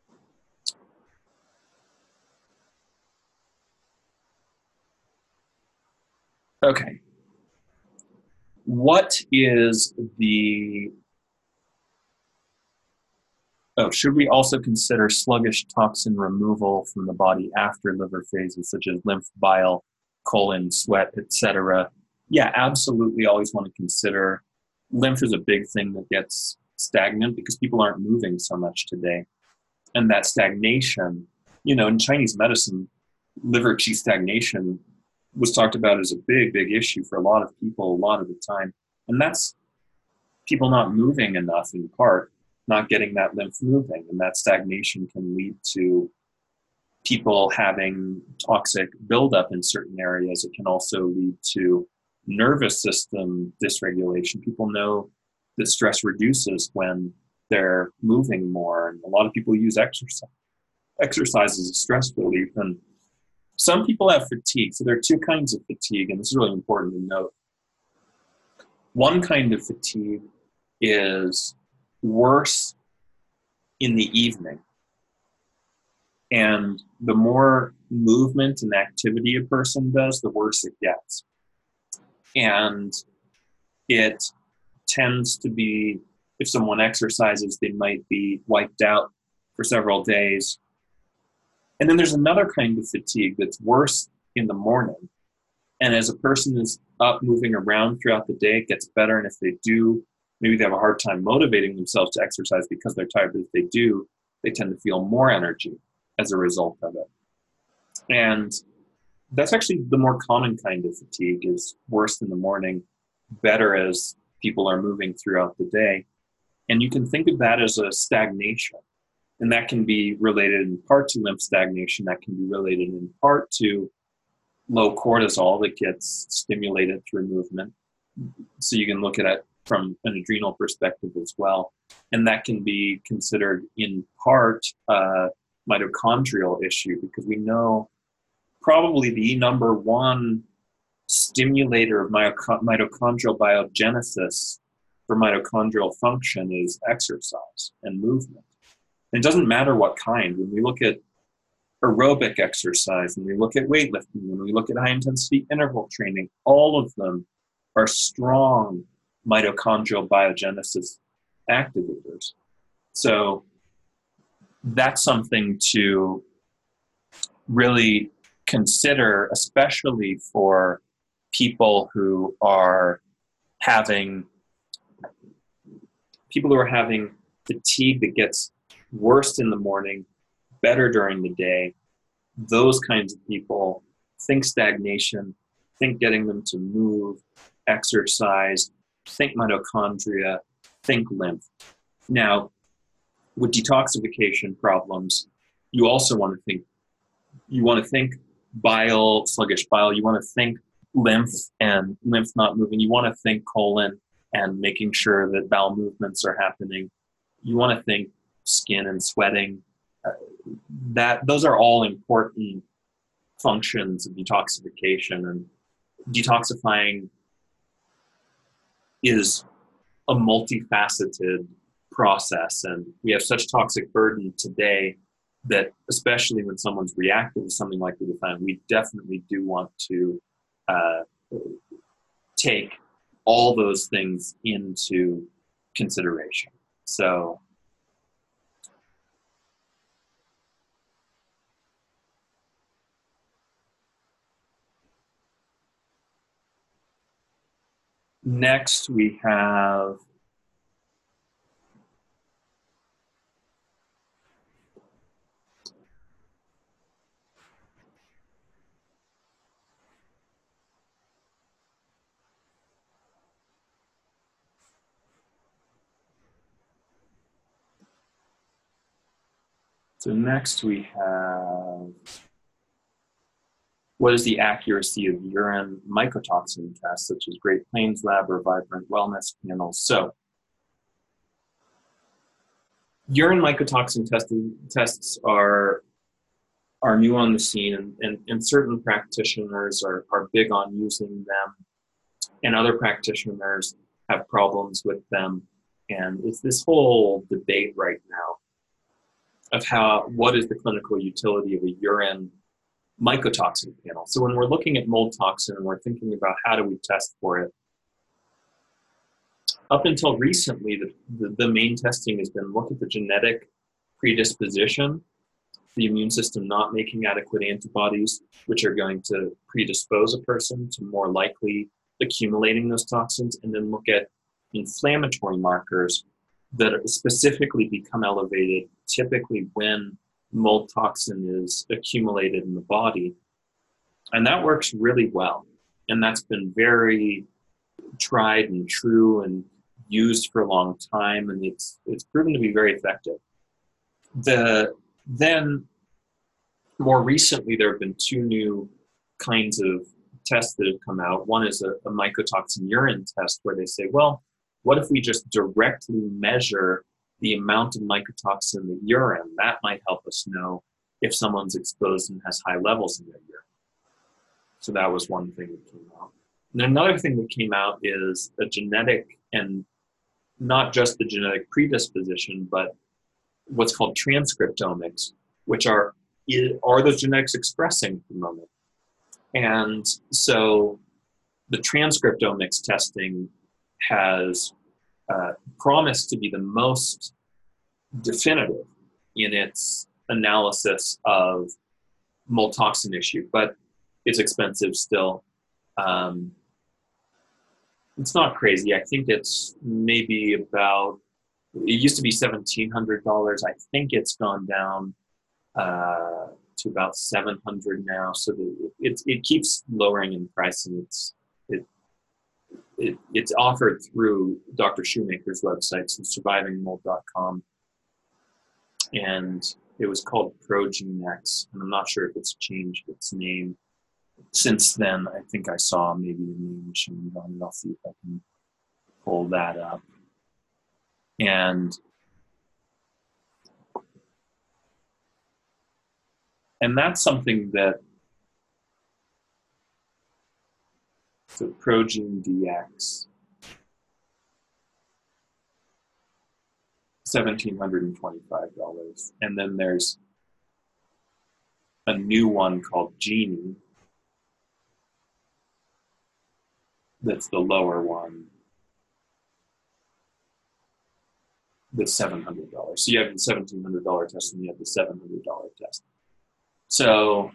Okay. What is the Oh, should we also consider sluggish toxin removal from the body after liver phases, such as lymph, bile, colon, sweat, et cetera? Yeah, absolutely. Always want to consider. Lymph is a big thing that gets stagnant because people aren't moving so much today. And that stagnation, you know, in Chinese medicine, liver qi stagnation was talked about as a big, big issue for a lot of people a lot of the time. And that's people not moving enough in part, not getting that lymph moving, and that stagnation can lead to people having toxic buildup in certain areas. It can also lead to nervous system dysregulation. People know that stress reduces when they're moving more, and a lot of people use exercise exercise as a stress relief. And Some people have fatigue. So there are two kinds of fatigue, and this is really important to note. One kind of fatigue is worse in the evening. And the more movement and activity a person does, the worse it gets. And it tends to be, if someone exercises, they might be wiped out for several days. And then there's another kind of fatigue that's worse in the morning. And as a person is up moving around throughout the day, it gets better. And if they do, maybe they have a hard time motivating themselves to exercise because they're tired, but if they do, they tend to feel more energy as a result of it. And that's actually the more common kind of fatigue, is worse in the morning, better as people are moving throughout the day. And you can think of that as a stagnation. And that can be related in part to lymph stagnation. That can be related in part to low cortisol that gets stimulated through movement. So you can look at it from an adrenal perspective as well. And that can be considered in part a mitochondrial issue, because we know probably the number one stimulator of mitochondrial biogenesis for mitochondrial function is exercise and movement. And it doesn't matter what kind. When we look at aerobic exercise, when we look at weightlifting, when we look at high intensity interval training, all of them are strong mitochondrial biogenesis activators. So that's something to really consider, especially for people who are having people who are having fatigue that gets worse in the morning, better during the day. Those kinds of people, think stagnation, think getting them to move, exercise, think mitochondria, think lymph. Now, with detoxification problems, you also want to think, you want to think bile, sluggish bile, you want to think lymph and lymph not moving, you want to think colon and making sure that bowel movements are happening. You want to think skin and sweating. Uh, that those are all important functions of detoxification, and detoxifying is a multifaceted process, and we have such toxic burden today that especially when someone's reactive to something like glutathione, we definitely do want to uh, take all those things into consideration. So next we have So next we have, what is the accuracy of urine mycotoxin tests, such as Great Plains Lab or Vibrant Wellness panels? So urine mycotoxin testing, tests are, are new on the scene, and, and, and certain practitioners are, are big on using them, and other practitioners have problems with them. And it's this whole debate right now of how, what is the clinical utility of a urine mycotoxin panel. So when we're looking at mold toxin and we're thinking about how do we test for it, up until recently, the, the, the main testing has been look at the genetic predisposition, the immune system not making adequate antibodies, which are going to predispose a person to more likely accumulating those toxins, and then look at inflammatory markers that specifically become elevated typically when mold toxin is accumulated in the body. And that works really well. And that's been very tried and true and used for a long time, and it's it's proven to be very effective. The then more recently there have been two new kinds of tests that have come out. One is a, a mycotoxin urine test, where they say, well, what if we just directly measure the amount of mycotoxin in the urine? That might help us know if someone's exposed and has high levels in their urine. So that was one thing that came out. And then another thing that came out is a genetic, and not just the genetic predisposition, but what's called transcriptomics, which are are those genetics expressing at the moment. And so the transcriptomics testing has uh, promised to be the most definitive in its analysis of mold toxin issue, but it's expensive still. Um, it's not crazy. I think it's maybe about, it used to be seventeen hundred dollars. I think it's gone down uh, to about seven hundred dollars now. So the, it, it keeps lowering in price, and it's, it, it, it's offered through Doctor Shoemaker's website, so surviving mold dot com. And it was called ProGeneX, and I'm not sure if it's changed its name since then. I think I saw maybe a name change on it. I'll see if I can pull that up. And and that's something that, so ProGeneDx, one thousand seven hundred twenty-five dollars. And then there's a new one called Genie. That's the lower one. That's seven hundred dollars. So you have the seventeen hundred dollars test and you have the seven hundred dollars test. So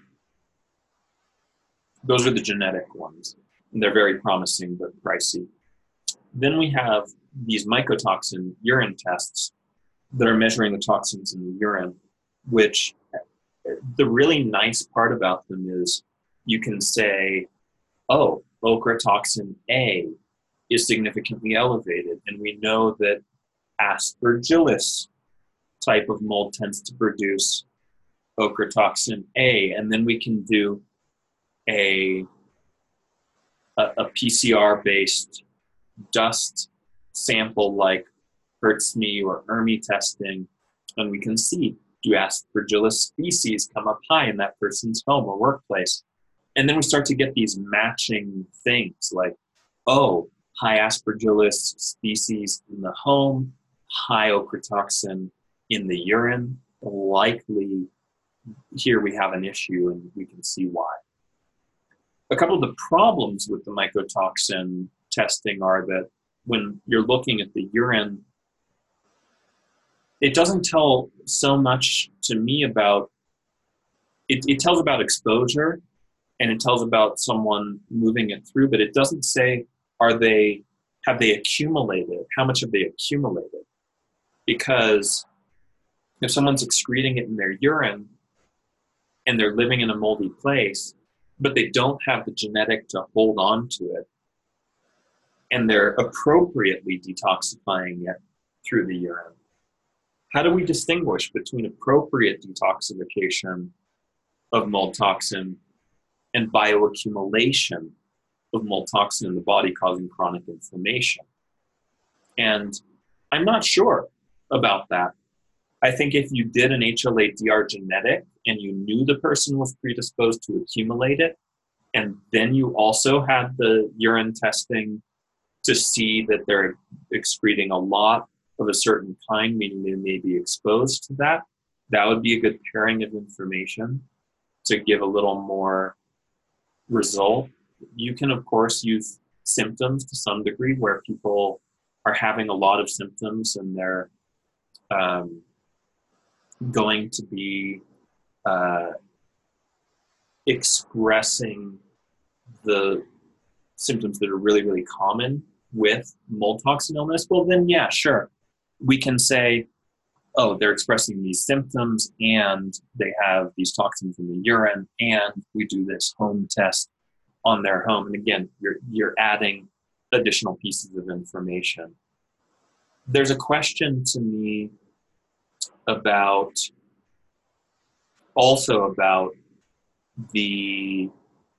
those are the genetic ones. And they're very promising but pricey. Then we have these mycotoxin urine tests that are measuring the toxins in the urine, which the really nice part about them is you can say, oh, ochratoxin A is significantly elevated. And we know that Aspergillus type of mold tends to produce ochratoxin A. And then we can do a, a, a P C R-based dust sample like Hertzsme or E R M I testing, and we can see, do Aspergillus species come up high in that person's home or workplace? And then we start to get these matching things like, oh, high Aspergillus species in the home, high ochratoxin in the urine. Likely here we have an issue, and we can see why. A couple of the problems with the mycotoxin testing are that when you're looking at the urine, it doesn't tell so much to me about, it, it tells about exposure and it tells about someone moving it through, but it doesn't say, are they, have they accumulated? How much have they accumulated? Because if someone's excreting it in their urine and they're living in a moldy place, but they don't have the genetic to hold on to it, and they're appropriately detoxifying it through the urine, how do we distinguish between appropriate detoxification of mold toxin and bioaccumulation of mold toxin in the body causing chronic inflammation? And I'm not sure about that. I think if you did an H L A D R genetic and you knew the person was predisposed to accumulate it, and then you also had the urine testing to see that they're excreting a lot of a certain kind, meaning they may be exposed to that, that would be a good pairing of information to give a little more result. You can, of course, use symptoms to some degree where people are having a lot of symptoms and they're um, going to be uh, expressing the symptoms that are really, really common with mold toxin illness. Well, then, yeah, sure. We can say, oh, they're expressing these symptoms and they have these toxins in the urine, and we do this home test on their home. And again, you're, you're adding additional pieces of information. There's a question to me about, also about the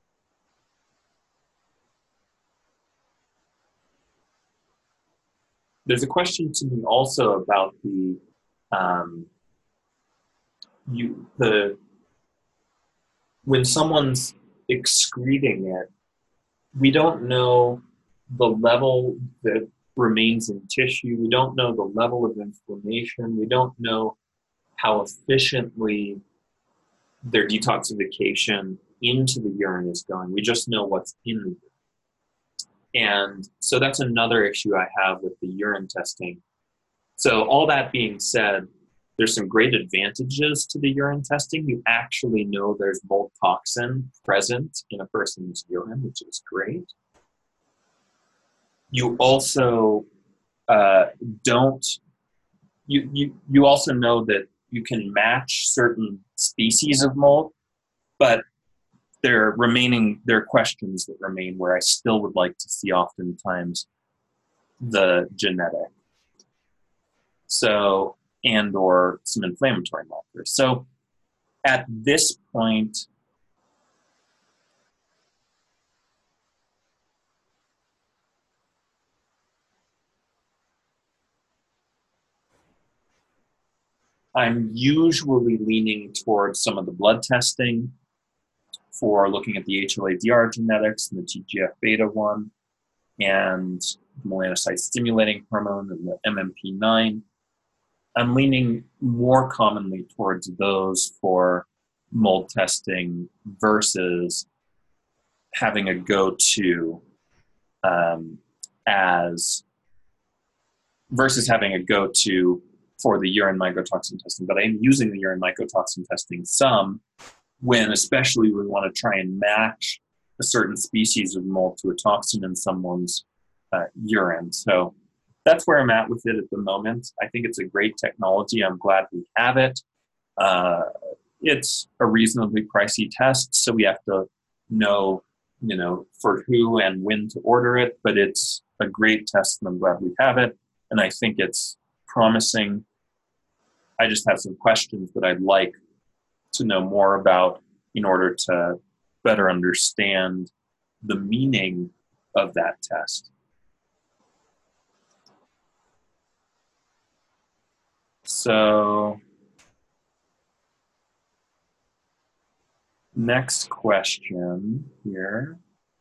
There's a question to me also about the um, you the when someone's excreting it, we don't know the level that remains in tissue. We don't know the level of inflammation. We don't know how efficiently their detoxification into the urine is going. We just know what's in the urine. And so that's another issue I have with the urine testing. So all that being said, there's some great advantages to the urine testing. You actually know there's mold toxin present in a person's urine, which is great. You also uh, don't, you, you, you also know that you can match certain species of mold, but there are remaining, there are questions that remain where I still would like to see oftentimes the genetic. So, and or some inflammatory markers. So at this point, I'm usually leaning towards some of the blood testing for looking at the H L A D R genetics and the T G F beta one and melanocyte stimulating hormone and the M M P nine. I'm leaning more commonly towards those for mold testing versus having a go-to um, as versus having a go-to for the urine mycotoxin testing. But I am using the urine mycotoxin testing some when, especially we want to try and match a certain species of mold to a toxin in someone's uh, urine. So that's where I'm at with it at the moment. I think it's a great technology. I'm glad we have it. Uh, it's a reasonably pricey test, so we have to know, you know, for who and when to order it, but it's a great test and I'm glad we have it. And I think it's promising. I just have some questions that I'd like to know more about in order to better understand the meaning of that test. So, next question here.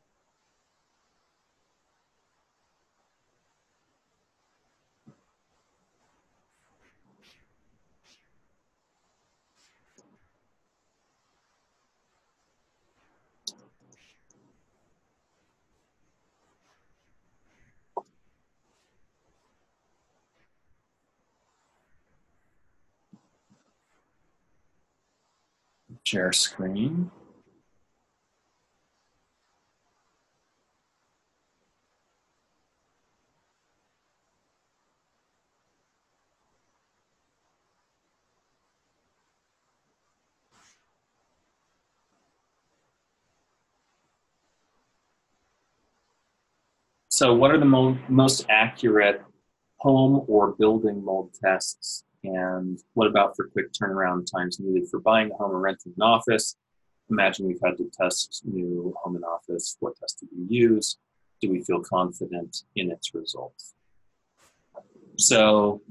Share screen. So what are the mo most accurate home or building mold tests? And what about for quick turnaround times needed for buying a home or renting an office? Imagine we've had to test new home and office. What test did we use? Do we feel confident in its results? So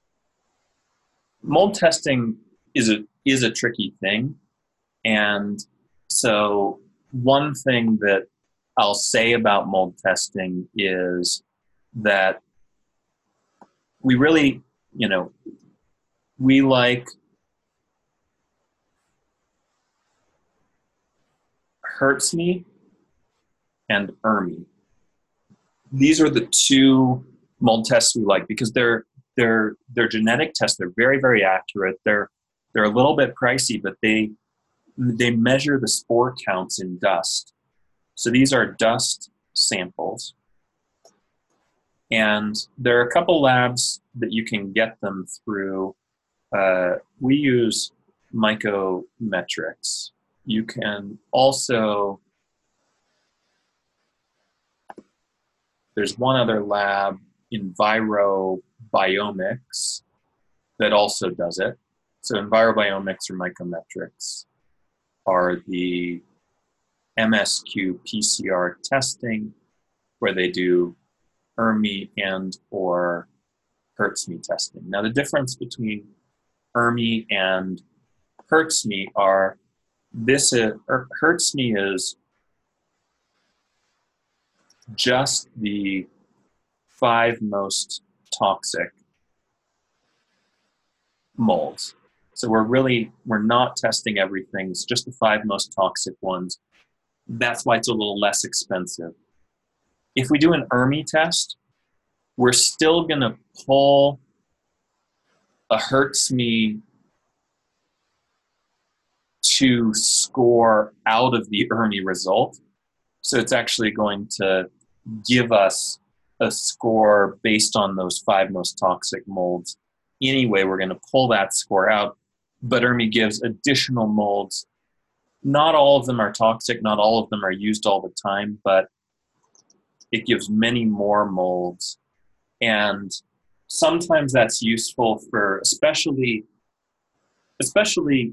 mold testing is a, is a tricky thing. And so one thing that I'll say about mold testing is that we really, you know, we like Hurts Me and E R M I. These are the two mold tests we like because they're they're they're genetic tests. They're very very accurate. They're they're a little bit pricey, but they they measure the spore counts in dust. So these are dust samples, and there are a couple labs that you can get them through. Uh, we use Mycometrics. You can also, there's one other lab, EnviroBiomics, that also does it. So EnviroBiomics or Mycometrics are the M S Q P C R testing where they do E R M I and or Hurts Me testing. Now the difference between E R M I and Hurts Me are this is, Hurts Me is just the five most toxic molds. So we're really, we're not testing everything. It's just the five most toxic ones. That's why it's a little less expensive. If we do an E R M I test, we're still going to pull a HERTSMI to score out of the E R M I result. So it's actually going to give us a score based on those five most toxic molds. Anyway, we're going to pull that score out, but E R M I gives additional molds. Not all of them are toxic, not all of them are used all the time, but it gives many more molds. And sometimes that's useful for especially, especially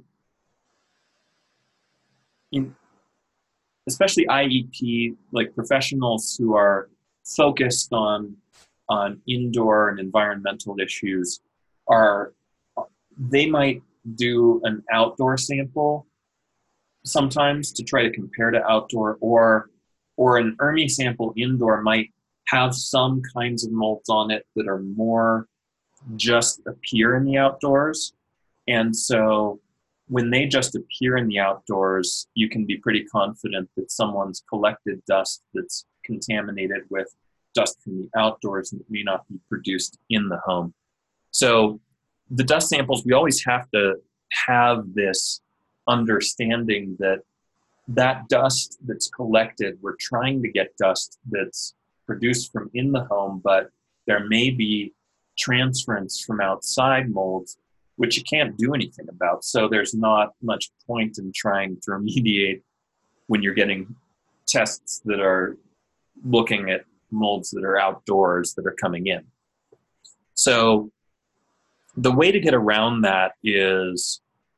in, especially I E P, like professionals who are focused on, on indoor and environmental issues, are, they might do an outdoor sample sometimes to try to compare to outdoor, or or an E R M I sample indoor might have some kinds of molds on it that are more just appear in the outdoors. And so when they just appear in the outdoors, you can be pretty confident that someone's collected dust that's contaminated with dust from the outdoors and it may not be produced in the home. So the dust samples, we always have to have this understanding that that dust that's collected, we're trying to get dust that's produced from in the home, but there may be transference from outside molds, which you can't do anything about. So there's not much point in trying to remediate when you're getting tests that are looking at molds that are outdoors that are coming in. So the way to get around that is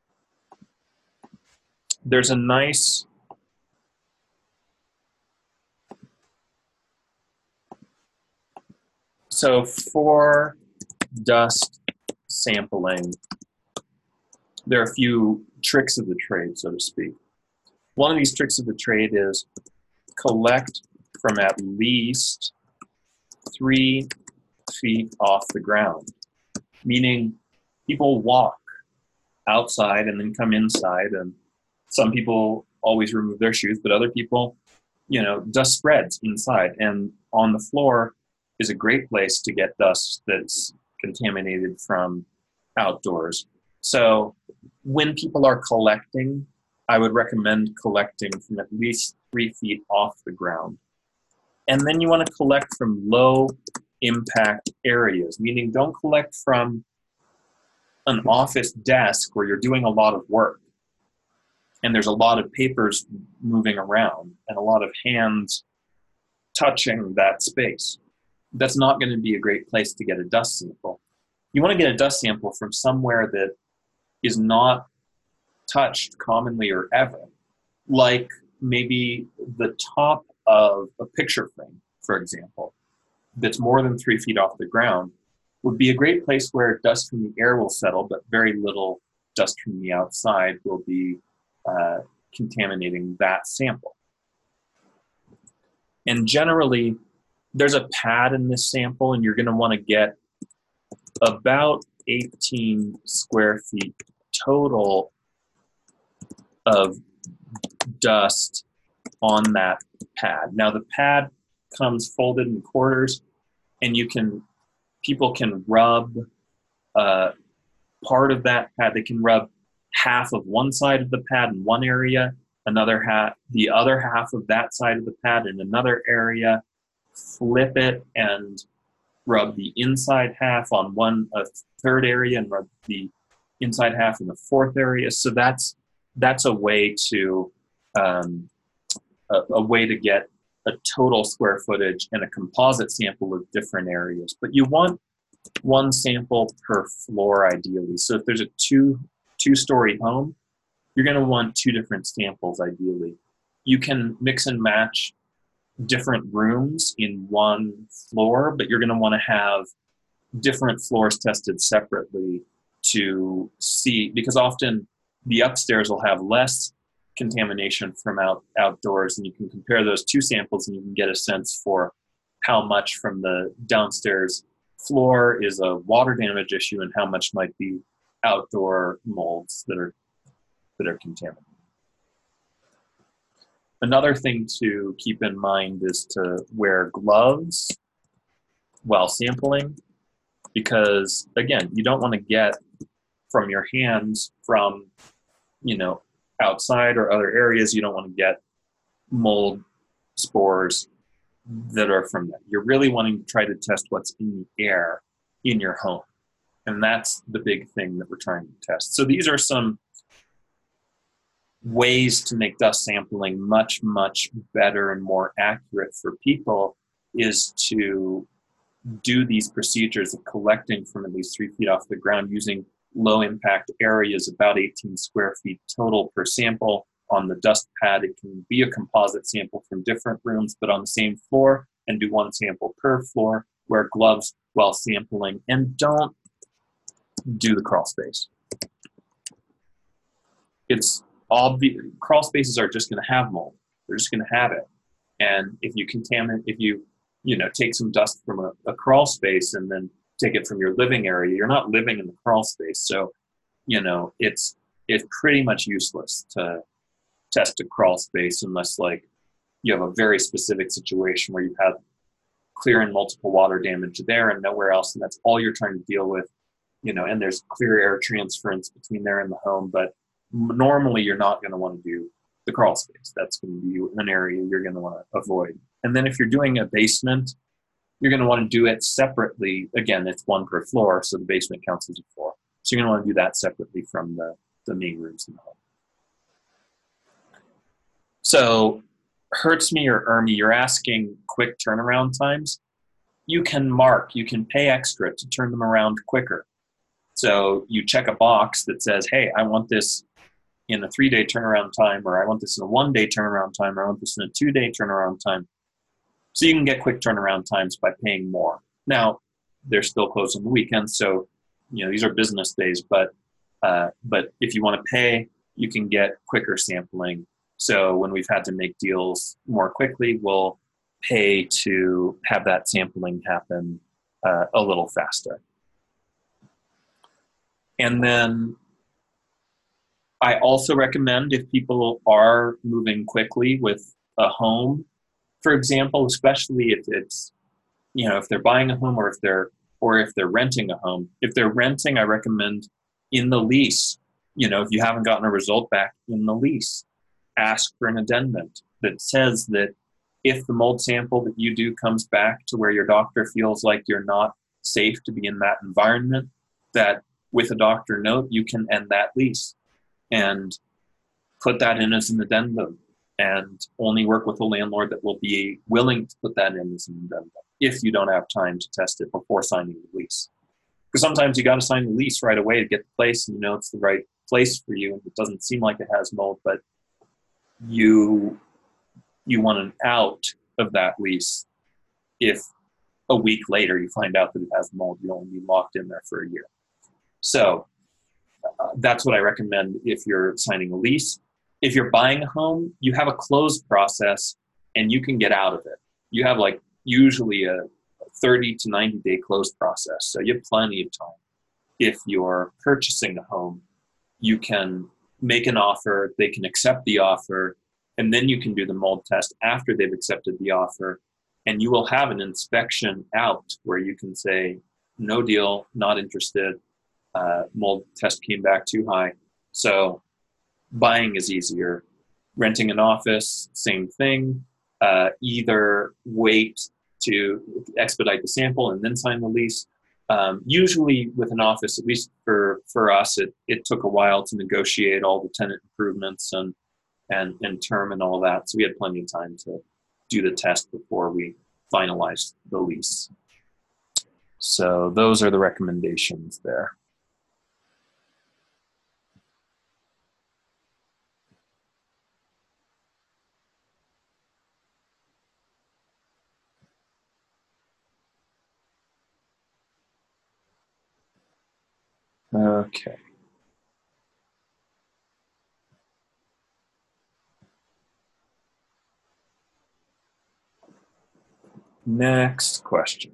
there's a nice so for dust sampling, there are a few tricks of the trade, so to speak. One of these tricks of the trade is collect from at least three feet off the ground, meaning people walk outside and then come inside, and some people always remove their shoes, but other people, you know, dust spreads inside, and on the floor is a great place to get dust that's contaminated from outdoors. So when people are collecting, I would recommend collecting from at least three feet off the ground. And then you want to collect from low impact areas, meaning don't collect from an office desk where you're doing a lot of work and there's a lot of papers moving around and a lot of hands touching that space. That's not going to be a great place to get a dust sample. You want to get a dust sample from somewhere that is not touched commonly or ever, like maybe the top of a picture frame, for example, that's more than three feet off the ground, would be a great place where dust from the air will settle, but very little dust from the outside will be uh, contaminating that sample. And generally, there's a pad in this sample, and you're going to want to get about eighteen square feet total of dust on that pad. Now the pad comes folded in quarters, and you can, people can rub uh, part of that pad. They can rub half of one side of the pad in one area, another half, the other half of that side of the pad in another area, flip it and rub the inside half on one a third area and rub the inside half in the fourth area. So that's that's a way to um, a, a way to get a total square footage and a composite sample of different areas. But you want one sample per floor ideally. So if there's a two two-story home, you're going to want two different samples ideally. You can mix and match different rooms in one floor, but you're going to want to have different floors tested separately to see, because often the upstairs will have less contamination from out outdoors, and you can compare those two samples and you can get a sense for how much from the downstairs floor is a water damage issue and how much might be outdoor molds that are that are contaminated. Another thing to keep in mind is to wear gloves while sampling, because again, you don't want to get from your hands from, you know, outside or other areas, you don't want to get mold spores that are from that. You're really wanting to try to test what's in the air in your home. And that's the big thing that we're trying to test. So these are some ways to make dust sampling much, much better and more accurate for people, is to do these procedures of collecting from at least three feet off the ground using low impact areas, about eighteen square feet total per sample on the dust pad. It can be a composite sample from different rooms, but on the same floor, and do one sample per floor. Wear gloves while sampling, and don't do the crawl space. It's obvious, crawl spaces are just going to have mold. They're just going to have it. And if you contaminate, if you, you know, take some dust from a, a crawl space and then take it from your living area, you're not living in the crawl space. So, you know, it's, it's pretty much useless to test a crawl space unless like you have a very specific situation where you have clear and multiple water damage there and nowhere else. And that's all you're trying to deal with, you know, and there's clear air transference between there and the home. But normally you're not going to want to do the crawl space. That's going to be an area you're going to want to avoid. And then if you're doing a basement, you're going to want to do it separately. Again, it's one per floor, so the basement counts as a floor. So you're going to want to do that separately from the, the main rooms in the home. So Hertzme or E R M I, you're asking quick turnaround times. You can mark, you can pay extra to turn them around quicker. So you check a box that says, hey, I want this in a three-day turnaround time, or I want this in a one-day turnaround time, or I want this in a two-day turnaround time. So you can get quick turnaround times by paying more. Now, they're still closed on the weekends, so you know these are business days, but uh, but if you want to pay, you can get quicker sampling. So when we've had to make deals more quickly, we'll pay to have that sampling happen uh, a little faster. And then I also recommend, if people are moving quickly with a home, for example, especially if it's, you know, if they're buying a home or if they're, or if they're renting a home. If they're renting, I recommend in the lease, you know, if you haven't gotten a result back in the lease, ask for an addendum that says that if the mold sample that you do comes back to where your doctor feels like you're not safe to be in that environment, that with a doctor note, you can end that lease and put that in as an addendum, and only work with a landlord that will be willing to put that in as an addendum if you don't have time to test it before signing the lease. Because sometimes you got to sign the lease right away to get the place, and you know it's the right place for you, and it doesn't seem like it has mold, but you you want an out of that lease if a week later you find out that it has mold. You don't want to be locked in there for a year. So uh, that's what I recommend if you're signing a lease. If you're buying a home, you have a closed process and you can get out of it. You have like usually a thirty to ninety day closed process. So you have plenty of time. If you're purchasing a home, you can make an offer, they can accept the offer, and then you can do the mold test after they've accepted the offer. And you will have an inspection out where you can say, no deal, not interested, uh, mold test came back too high. So buying is easier. Renting an office, same thing. Uh, either wait to expedite the sample and then sign the lease. Um, usually with an office, at least for, for us, it, it took a while to negotiate all the tenant improvements and, and, and term and all that. So we had plenty of time to do the test before we finalized the lease. So those are the recommendations there. Okay. Next question.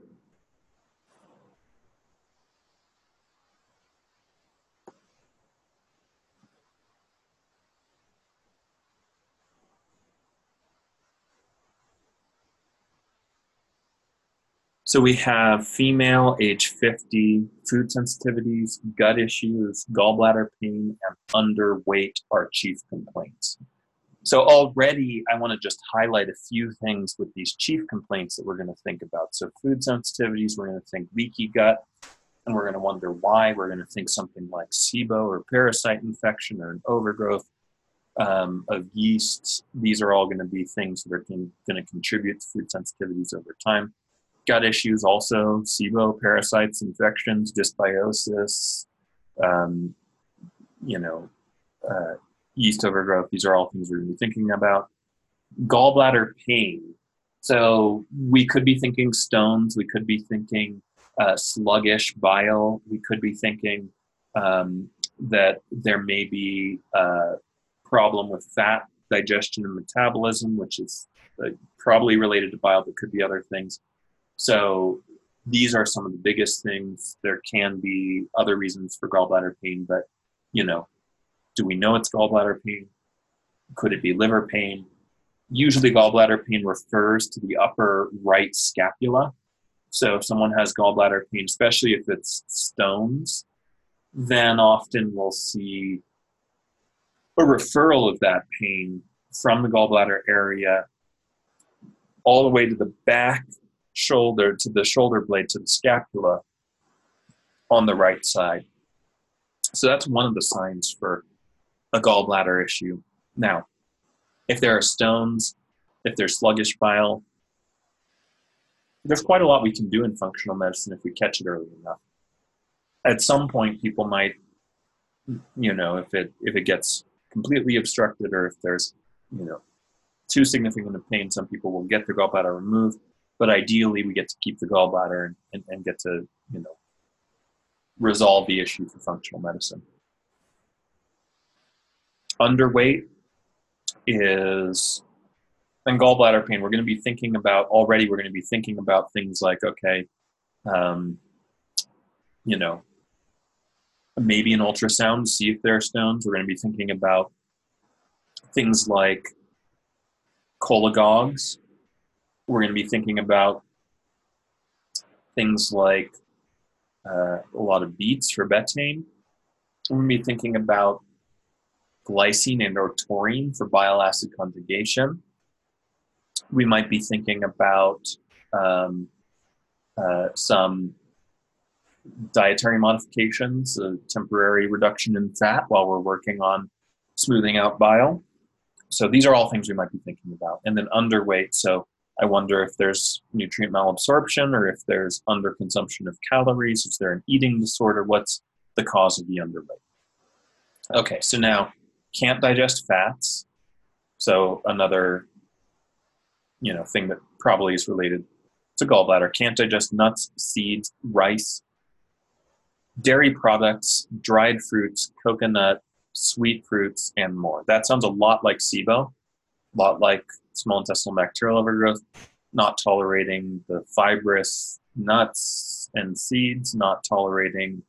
So we have female, age fifty, food sensitivities, gut issues, gallbladder pain, and underweight are chief complaints. So already I want to just highlight a few things with these chief complaints that we're going to think about. So food sensitivities, we're going to think leaky gut, and we're going to wonder why. We're going to think something like SIBO or parasite infection or an overgrowth um, of yeast. These are all going to be things that are going to contribute to food sensitivities over time. Gut issues also, SIBO, parasites, infections, dysbiosis, um, you know, uh, yeast overgrowth. These are all things we're going to be thinking about. Gallbladder pain. So we could be thinking stones. We could be thinking uh, sluggish bile. We could be thinking um, that there may be a problem with fat digestion and metabolism, which is uh, probably related to bile, but could be other things. So these are some of the biggest things. There can be other reasons for gallbladder pain, but, you know, do we know it's gallbladder pain? Could it be liver pain? Usually gallbladder pain refers to the upper right scapula. So if someone has gallbladder pain, especially if it's stones, then often we'll see a referral of that pain from the gallbladder area all the way to the back shoulder, to the shoulder blade, to the scapula on the right side. So that's one of the signs for a gallbladder issue. Now, if there are stones, if there's sluggish bile, there's quite a lot we can do in functional medicine if we catch it early enough. At some point, people might, you know, if it if it gets completely obstructed or if there's, you know, too significant of pain, some people will get their gallbladder removed. But ideally, we get to keep the gallbladder and, and, and get to, you know, resolve the issue for functional medicine. Underweight is, and gallbladder pain, we're going to be thinking about, already we're going to be thinking about things like, okay, um, you know, maybe an ultrasound to see if there are stones. We're going to be thinking about things like cholagogues. We're going to be thinking about things like uh, a lot of beets for betaine. We're going to be thinking about glycine and or taurine for bile acid conjugation. We might be thinking about um, uh, some dietary modifications, a temporary reduction in fat while we're working on smoothing out bile. So these are all things we might be thinking about. And then underweight. So I wonder if there's nutrient malabsorption or if there's underconsumption of calories. Is there an eating disorder? What's the cause of the underweight? Okay, so now can't digest fats. So another, you know, thing that probably is related to gallbladder. Can't digest nuts, seeds, rice, dairy products, dried fruits, coconut, sweet fruits, and more. That sounds a lot like SIBO, a lot like small intestinal bacterial overgrowth, not tolerating the fibrous nuts and seeds, not tolerating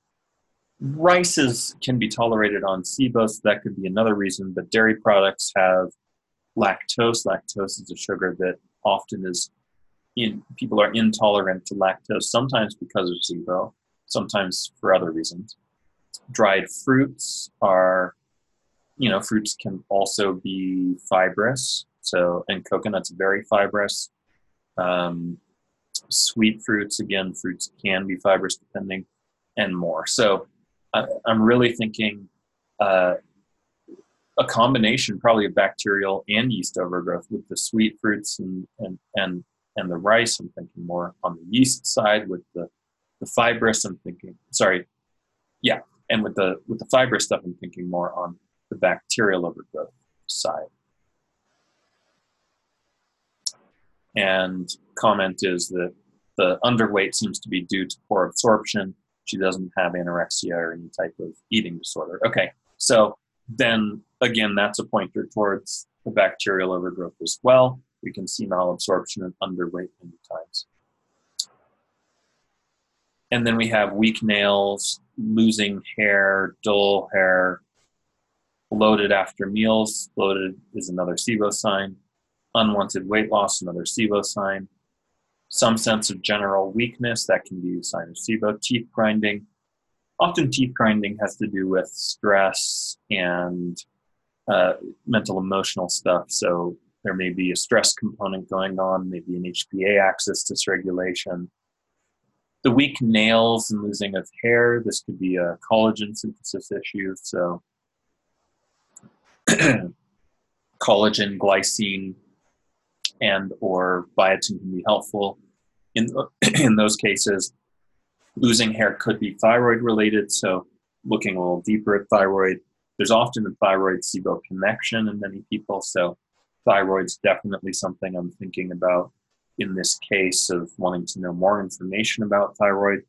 rices can be tolerated on SIBO, so that could be another reason, but dairy products have lactose. Lactose is a sugar that often is in, people are intolerant to lactose, sometimes because of SIBO, sometimes for other reasons. Dried fruits are, you know, fruits can also be fibrous. So, and coconut's very fibrous. Um, sweet fruits, again, fruits can be fibrous depending, and more. So I, I'm really thinking uh, a combination probably of bacterial and yeast overgrowth with the sweet fruits and, and, and, and the rice. I'm thinking more on the yeast side. With the, the fibrous, I'm thinking, sorry, yeah. And with the, with the fibrous stuff, I'm thinking more on the bacterial overgrowth side. And comment is that the underweight seems to be due to poor absorption. She doesn't have anorexia or any type of eating disorder. Okay, so then again, that's a pointer towards the bacterial overgrowth as well. We can see malabsorption and underweight many times. And then we have weak nails, losing hair, dull hair, bloated after meals. Bloated is another SIBO sign. Unwanted weight loss, another SIBO sign. Some sense of general weakness, that can be a sign of SIBO. Teeth grinding. Often teeth grinding has to do with stress and uh, mental emotional stuff. So there may be a stress component going on, maybe an H P A axis dysregulation. The weak nails and losing of hair, this could be a collagen synthesis issue. So collagen, glycine, and or biotin can be helpful. In, in those cases, losing hair could be thyroid related. So looking a little deeper at thyroid, there's often a thyroid SIBO connection in many people. So thyroid's definitely something I'm thinking about in this case of wanting to know more information about thyroid.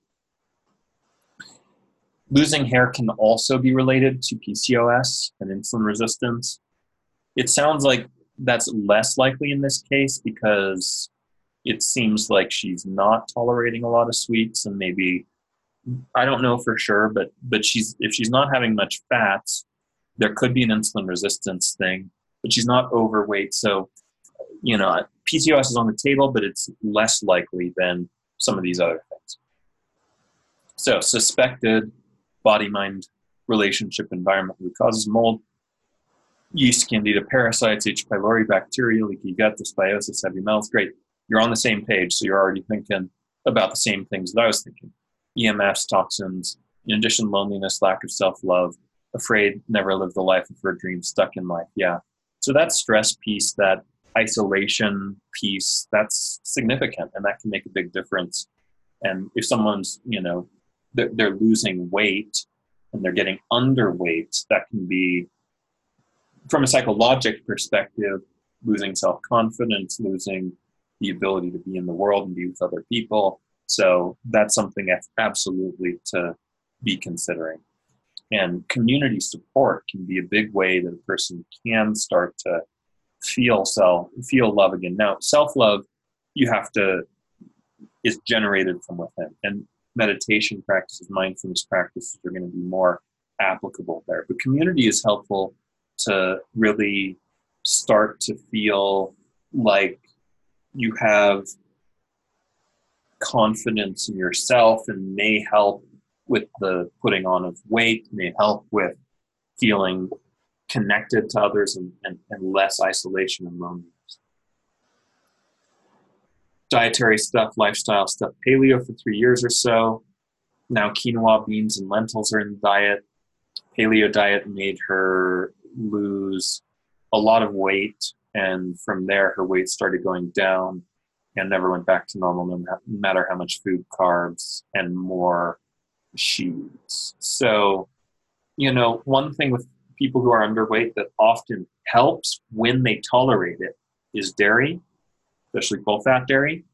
Losing hair can also be related to P C O S and insulin resistance. It sounds like that's less likely in this case because it seems like she's not tolerating a lot of sweets, and maybe, I don't know for sure, but but she's if she's not having much fats, there could be an insulin resistance thing, but she's not overweight. So, you know, P C O S is on the table, but it's less likely than some of these other things. So suspected body-mind relationship environment root causes: mold, yeast, candida, parasites, H. pylori, bacteria, leaky gut, dysbiosis, heavy metals. Great. You're on the same page, so you're already thinking about the same things that I was thinking. E M Fs, toxins, in addition, loneliness, lack of self-love, afraid, never lived the life of her dreams, stuck in life. Yeah. So that stress piece, that isolation piece, that's significant, and that can make a big difference. And if someone's, you know, they're, they're losing weight and they're getting underweight, that can be, from a psychologic perspective, losing self-confidence, losing the ability to be in the world and be with other people. So that's something that's absolutely to be considering. And community support can be a big way that a person can start to feel self, feel love again. Now, self-love, you have to, is generated from within. And meditation practices, mindfulness practices are going to be more applicable there. But community is helpful to really start to feel like you have confidence in yourself, and may help with the putting on of weight, may help with feeling connected to others, and, and, and less isolation and loneliness. Dietary stuff, lifestyle stuff, paleo for three years or so. Now quinoa, beans, and lentils are in the diet. Paleo diet made her lose a lot of weight, and from there her weight started going down and never went back to normal, no matter how much food, carbs, and more she eats. So, you know, one thing with people who are underweight that often helps when they tolerate it is dairy, especially full-fat dairy.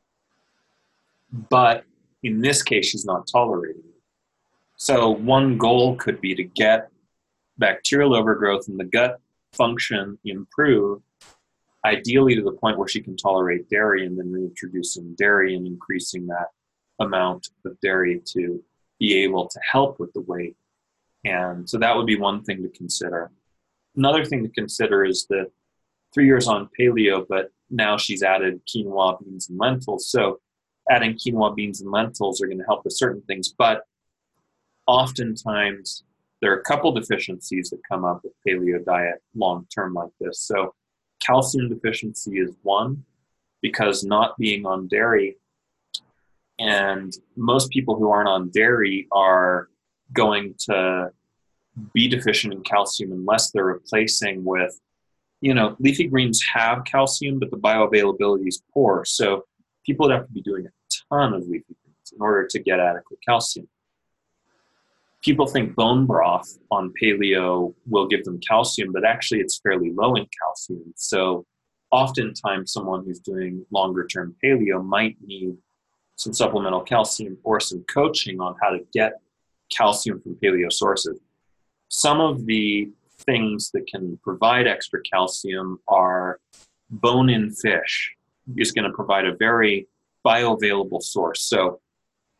But in this case, she's not tolerating it. So one goal could be to get bacterial overgrowth in the gut function improve, ideally to the point where she can tolerate dairy, and then reintroducing dairy and increasing that amount of dairy to be able to help with the weight. And so that would be one thing to consider. Another thing to consider is that three years on paleo, but now she's added quinoa, beans, and lentils. So adding quinoa, beans, and lentils are going to help with certain things, but oftentimes there are a couple deficiencies that come up with paleo diet long-term like this. So calcium deficiency is one, because not being on dairy, and most people who aren't on dairy are going to be deficient in calcium unless they're replacing with, you know, leafy greens have calcium, but the bioavailability is poor. So people would have to be doing a ton of leafy greens in order to get adequate calcium. People think bone broth on paleo will give them calcium, but actually it's fairly low in calcium. So oftentimes someone who's doing longer term paleo might need some supplemental calcium or some coaching on how to get calcium from paleo sources. Some of the things that can provide extra calcium are bone-in fish is going to provide a very bioavailable source. So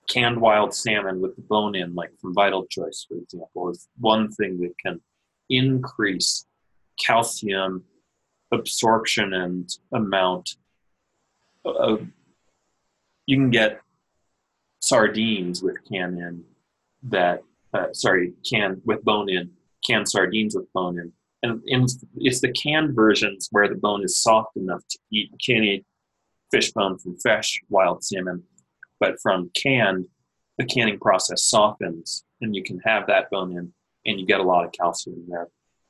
canned wild salmon with the bone in, like from Vital Choice, for example, is one thing that can increase calcium absorption and amount. Of, you can get sardines with can in that, uh, sorry, can with bone in, canned sardines with bone in. And in, it's the canned versions where the bone is soft enough to eat. You can't eat fish bone from fresh wild salmon, but from canned, the canning process softens and you can have that bone in and you get a lot of calcium there.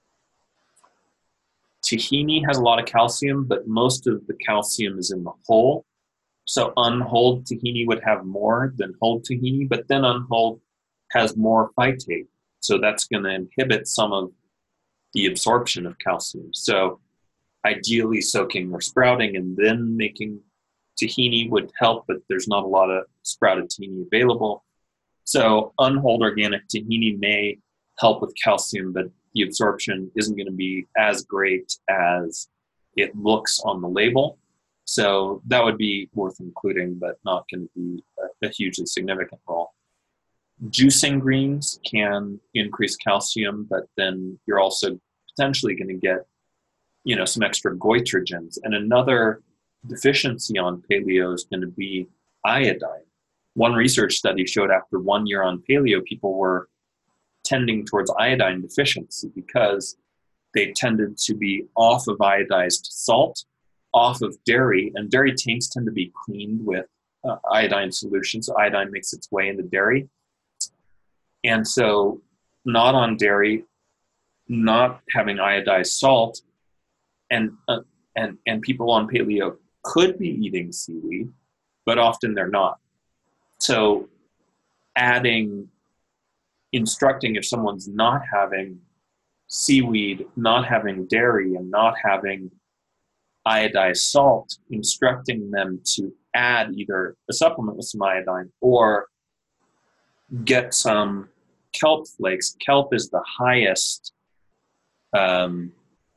Tahini has a lot of calcium, but most of the calcium is in the whole. So unhulled tahini would have more than hulled tahini, but then unhulled has more phytate. So that's going to inhibit some of the absorption of calcium. So ideally soaking or sprouting and then making tahini would help, but there's not a lot of sprouted tahini available. So unhulled organic tahini may help with calcium, but the absorption isn't going to be as great as it looks on the label. So that would be worth including, but not going to be a, a hugely significant role. Juicing greens can increase calcium, but then you're also potentially going to get, you know, some extra goitrogens. And another deficiency on paleo is going to be iodine. One research study showed after one year on paleo, people were tending towards iodine deficiency because they tended to be off of iodized salt, off of dairy, and dairy tanks tend to be cleaned with uh, iodine solution, so iodine makes its way into dairy. And so not on dairy, not having iodized salt, and uh, and and people on paleo could be eating seaweed, but often they're not. So adding, instructing if someone's not having seaweed, not having dairy, and not having iodized salt, instructing them to add either a supplement with some iodine or get some kelp flakes. Kelp is the highest, um,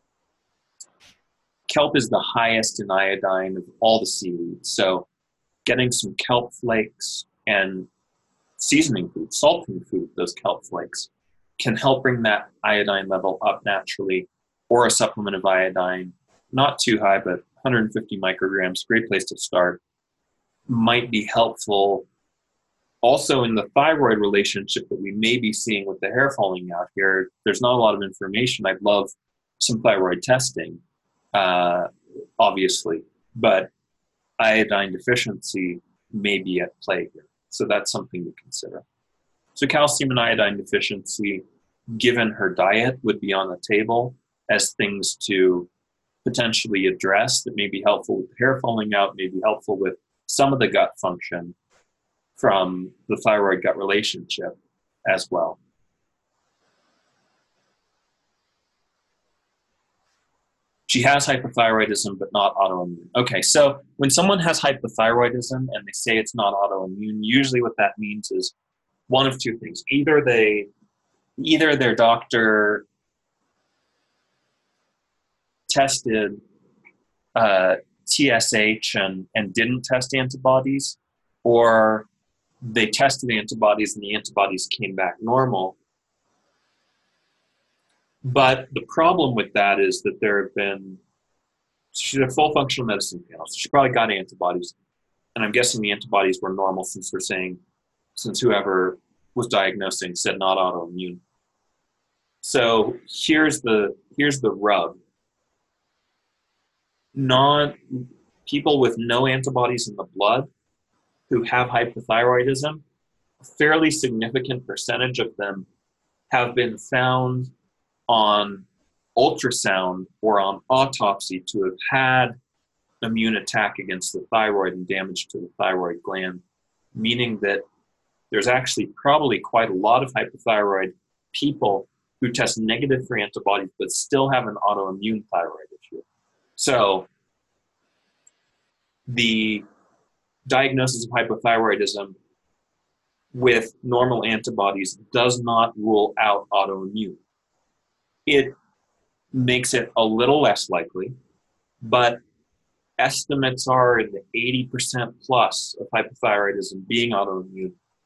kelp is the highest in iodine of all the seaweeds. So getting some kelp flakes and seasoning food, salting food, those kelp flakes, can help bring that iodine level up naturally, or a supplement of iodine, not too high, but one hundred fifty micrograms, great place to start, might be helpful. Also in the thyroid relationship that we may be seeing with the hair falling out here, there's not a lot of information. I'd love some thyroid testing, uh, obviously, but iodine deficiency may be at play here. So that's something to consider. So calcium and iodine deficiency, given her diet, would be on the table as things to potentially address that may be helpful with the hair falling out, may be helpful with some of the gut function from the thyroid-gut relationship as well. She has hypothyroidism, but not autoimmune. Okay, so when someone has hypothyroidism and they say it's not autoimmune, usually what that means is one of two things. Either they, either their doctor tested uh, T S H and, and didn't test antibodies, or they tested antibodies and the antibodies came back normal. But the problem with that is that there have been, she's a full functional medicine panel, so she probably got antibodies. And I'm guessing the antibodies were normal since they're saying, since whoever was diagnosing said not autoimmune. So here's the, here's the rub. Non, people with no antibodies in the blood who have hypothyroidism, a fairly significant percentage of them have been found on ultrasound or on autopsy to have had immune attack against the thyroid and damage to the thyroid gland, meaning that there's actually probably quite a lot of hypothyroid people who test negative for antibodies but still have an autoimmune thyroid issue. So the diagnosis of hypothyroidism with normal antibodies does not rule out autoimmune. It makes it a little less likely, but estimates are in the eighty percent plus of hypothyroidism being autoimmune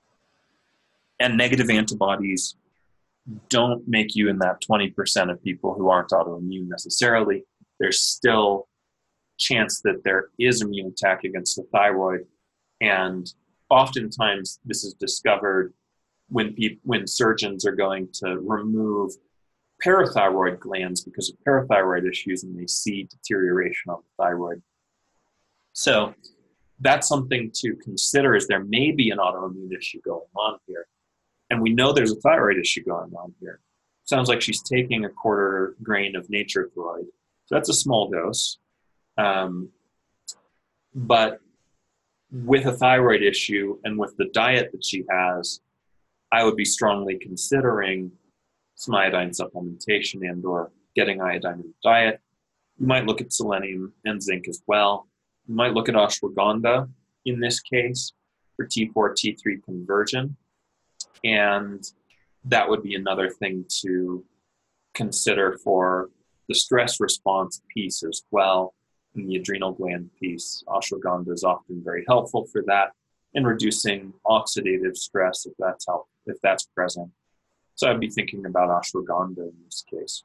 And negative antibodies don't make you in that twenty percent of people who aren't autoimmune necessarily. There's still chance that there is immune attack against the thyroid. And oftentimes this is discovered when people, when surgeons are going to remove parathyroid glands because of parathyroid issues and they see deterioration of the thyroid. So that's something to consider, is there may be an autoimmune issue going on here. And we know there's a thyroid issue going on here. Sounds like she's taking a quarter grain of Nature Throid. So that's a small dose. Um, but with a thyroid issue and with the diet that she has, I would be strongly considering some iodine supplementation and or getting iodine in the diet. You might look at selenium and zinc as well. You might look at ashwagandha in this case for T four T three conversion. And that would be another thing to consider for the stress response piece as well. And the adrenal gland piece, ashwagandha is often very helpful for that and reducing oxidative stress if that's help, if that's present. So I'd be thinking about ashwagandha in this case.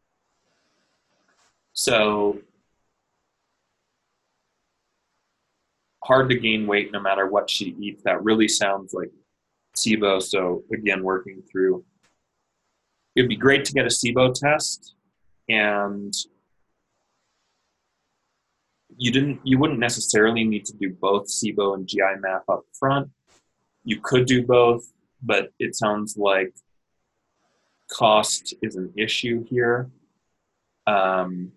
So hard to gain weight no matter what she eats. That really sounds like SIBO. So again, working through, it'd be great to get a SIBO test, and you didn't, you wouldn't necessarily need to do both SIBO and G I map up front. You could do both, but it sounds like cost is an issue here. Um,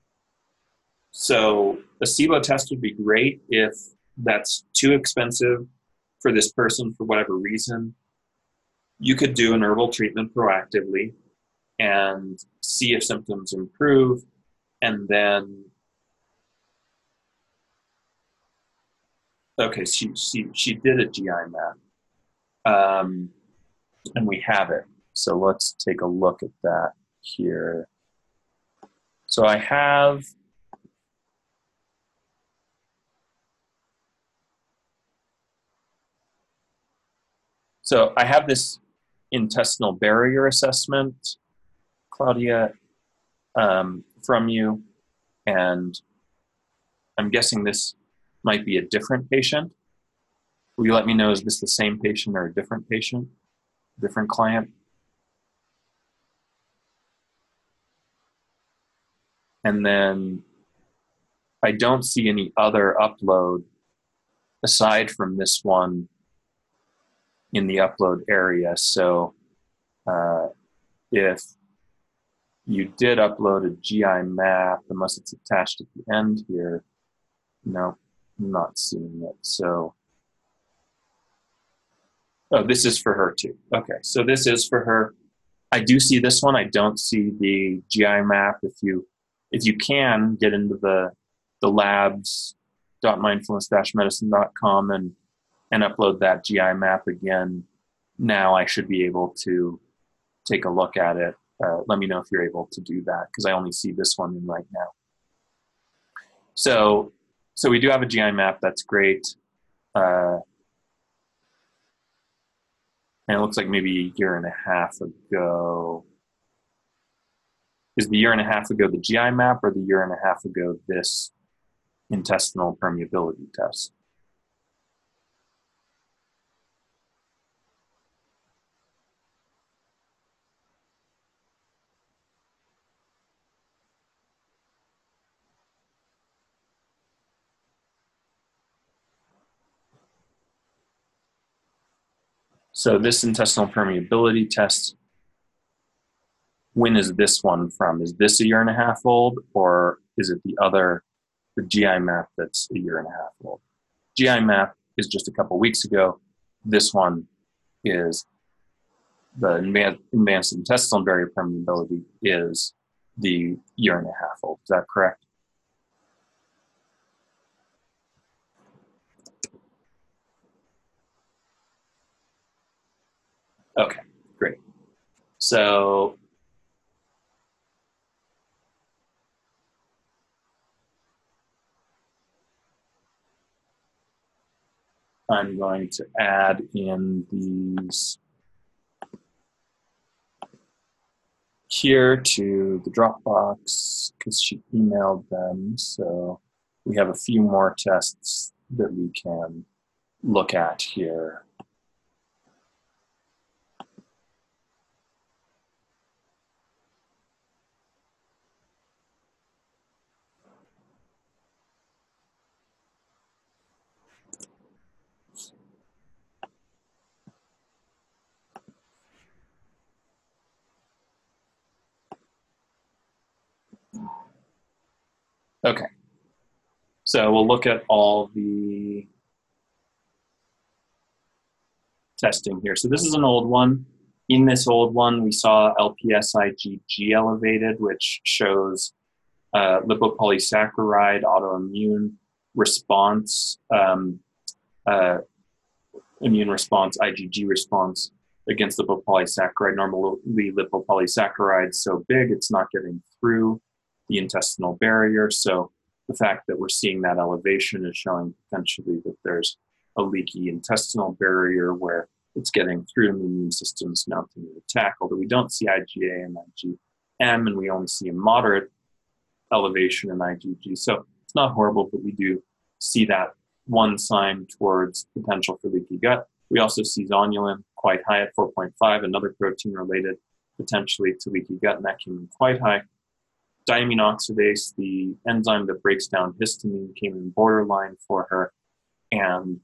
so a SIBO test would be great. If that's too expensive for this person for whatever reason, you could do an herbal treatment proactively and see if symptoms improve, and then okay, she she she did a G I map, um, and we have it. So let's take a look at that here. So I have so I have this intestinal barrier assessment, Claudia, um, from you, and I'm guessing this might be a different patient. Will you let me know, is this the same patient or a different patient, different client? And then I don't see any other upload aside from this one in the upload area. So uh, if you did upload a G I map, unless it's attached at the end here, no, I'm not seeing it. So, oh, this is for her too. Okay, so this is for her. I do see this one. I don't see the G I map. If you if you can get into the the labs dot mindfulness dash medicine dot com and and upload that G I map again, now I should be able to take a look at it. Uh, let me know if you're able to do that, because I only see this one in right now. So, so we do have a G I map. That's great. Uh, and it looks like maybe a year and a half ago. Is the year and a half ago the G I map, or the year and a half ago this intestinal permeability test? So this intestinal permeability test, when is this one from? Is this a year and a half old, or is it the other, the G I map that's a year and a half old? G I map is just a couple weeks ago. This one is the advanced intestinal barrier permeability is the year and a half old. Is that correct? Okay, great. So I'm going to add in these here to the Dropbox because she emailed them. So we have a few more tests that we can look at here. Okay, so we'll look at all the testing here. So this is an old one. In this old one, we saw L P S I G G elevated, which shows uh, lipopolysaccharide autoimmune response, um, uh, immune response, I G G response against lipopolysaccharide. Normally, lipopolysaccharide is so big, it's not getting through the intestinal barrier. So the fact that we're seeing that elevation is showing potentially that there's a leaky intestinal barrier where it's getting through and the immune system's mounting an attack, although we don't see I G A and I G M, and we only see a moderate elevation in I G G. So it's not horrible, but we do see that one sign towards potential for leaky gut. We also see zonulin quite high at four point five, another protein related potentially to leaky gut, and that came in quite high. Diamine oxidase, the enzyme that breaks down histamine, came in borderline for her. And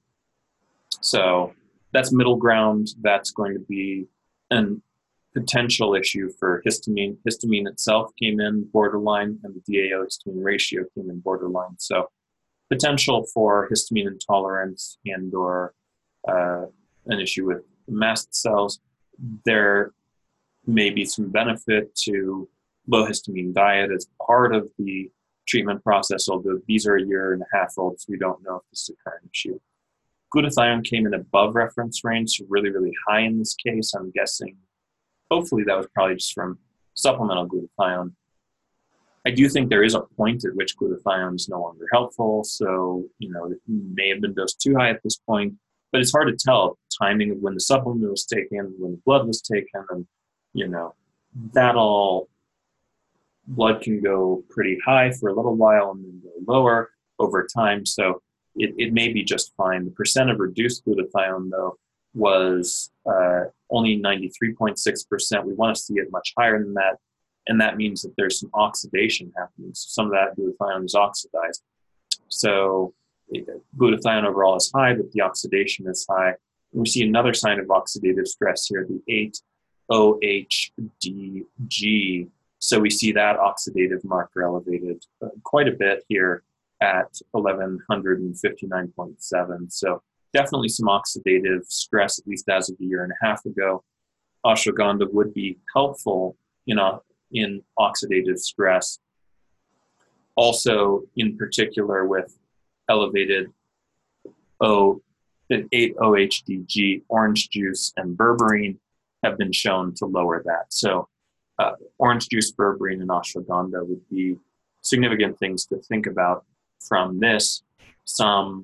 so that's middle ground. That's going to be a potential issue for histamine. Histamine itself came in borderline, and the D A O histamine ratio came in borderline. So potential for histamine intolerance and or uh, an issue with mast cells. There may be some benefit to low histamine diet as part of the treatment process, although these are a year and a half old, so we don't know if this is a current issue. Glutathione came in above reference range, so really, really high in this case. I'm guessing, hopefully that was probably just from supplemental glutathione. I do think there is a point at which glutathione is no longer helpful, so you know it may have been dosed too high at this point, but it's hard to tell timing of when the supplement was taken, when the blood was taken, and you know that all blood can go pretty high for a little while and then go lower over time. So it, it may be just fine. The percent of reduced glutathione, though, was uh, only ninety-three point six percent. We want to see it much higher than that. And that means that there's some oxidation happening. So some of that glutathione is oxidized. So it, glutathione overall is high, but the oxidation is high. And we see another sign of oxidative stress here, the eight O H D G. So we see that oxidative marker elevated uh, quite a bit here at eleven fifty-nine point seven. So definitely some oxidative stress, at least as of a year and a half ago. Ashwagandha would be helpful in, a, in oxidative stress. Also, in particular with elevated O, eight O H D G, orange juice and berberine have been shown to lower that. So uh, orange juice, berberine, and ashwagandha would be significant things to think about from this. Some,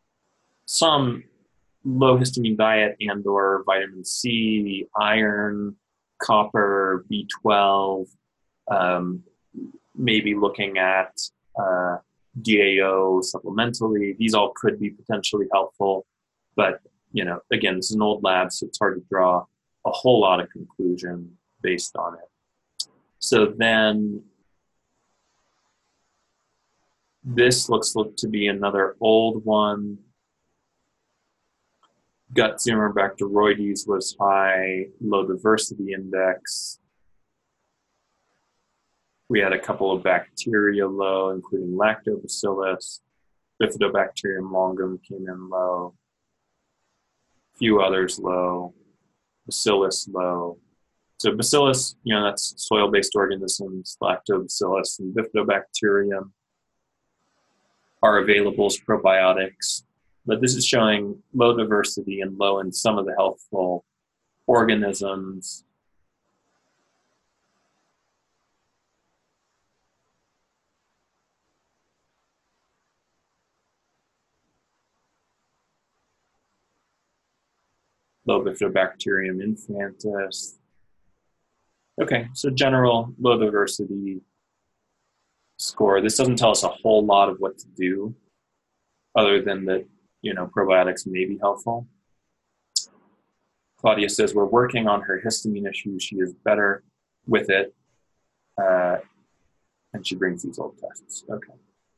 some low histamine diet and or vitamin C, iron, copper, B twelve, um, maybe looking at uh, D A O supplementally. These all could be potentially helpful, but you know, again, this is an old lab, so it's hard to draw a whole lot of conclusion based on it. So then this looks to be another old one. Gut tumor Bacteroides was high, low diversity index. We had a couple of bacteria low, including lactobacillus. Bifidobacterium longum came in low. A few others low. Bacillus low. So bacillus, you know, that's soil-based organisms. Lactobacillus and Bifidobacterium are available as probiotics. But this is showing low diversity and low in some of the healthful organisms. Low Bifidobacterium infantis. Okay, so general low diversity score. This doesn't tell us a whole lot of what to do, other than that, you know, probiotics may be helpful. Claudia says we're working on her histamine issue. She is better with it, uh, and she brings these old tests. Okay.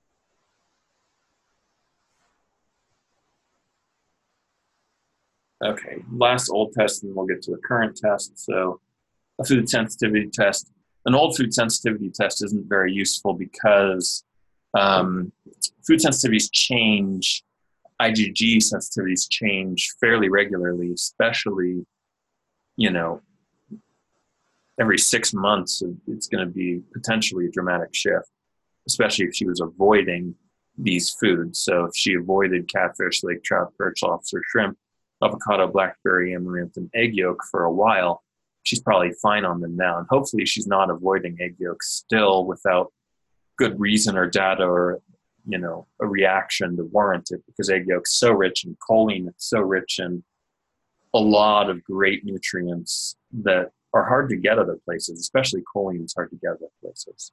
Okay, last old test, and we'll get to the current test. So, a food sensitivity test. An old food sensitivity test isn't very useful because um, food sensitivities change, I G G sensitivities change fairly regularly, especially, you know, every six months, it's going to be potentially a dramatic shift, especially if she was avoiding these foods. So if she avoided catfish, lake trout, perch, lobster, shrimp, avocado, blackberry, amaranth, and egg yolk for a while, she's probably fine on them now. And hopefully she's not avoiding egg yolk still without good reason or data or, you know, a reaction to warrant it, because egg yolk's so rich in choline, it's so rich in a lot of great nutrients that are hard to get other places, especially choline is hard to get other places.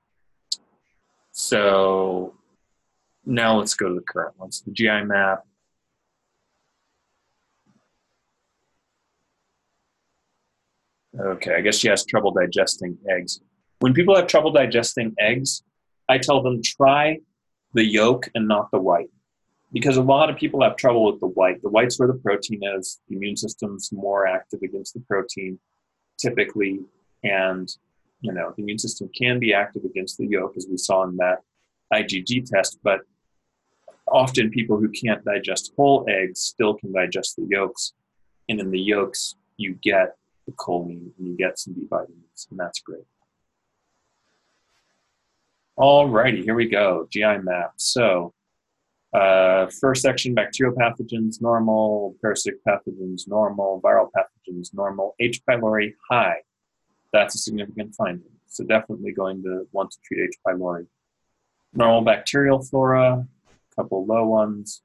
So now let's go to the current ones. The G I map. Okay, I guess she has trouble digesting eggs. When people have trouble digesting eggs, I tell them try the yolk and not the white, because a lot of people have trouble with the white. The white's where the protein is. The immune system's more active against the protein typically, and you know the immune system can be active against the yolk, as we saw in that I G G test, but often people who can't digest whole eggs still can digest the yolks, and in the yolks you get the choline and you get some B vitamins, and that's great. Alrighty, here we go. G I map. So uh, first section, bacterial pathogens normal, parasitic pathogens normal, viral pathogens normal, H. pylori high. That's a significant finding. So definitely going to want to treat H. pylori. Normal bacterial flora, a couple low ones.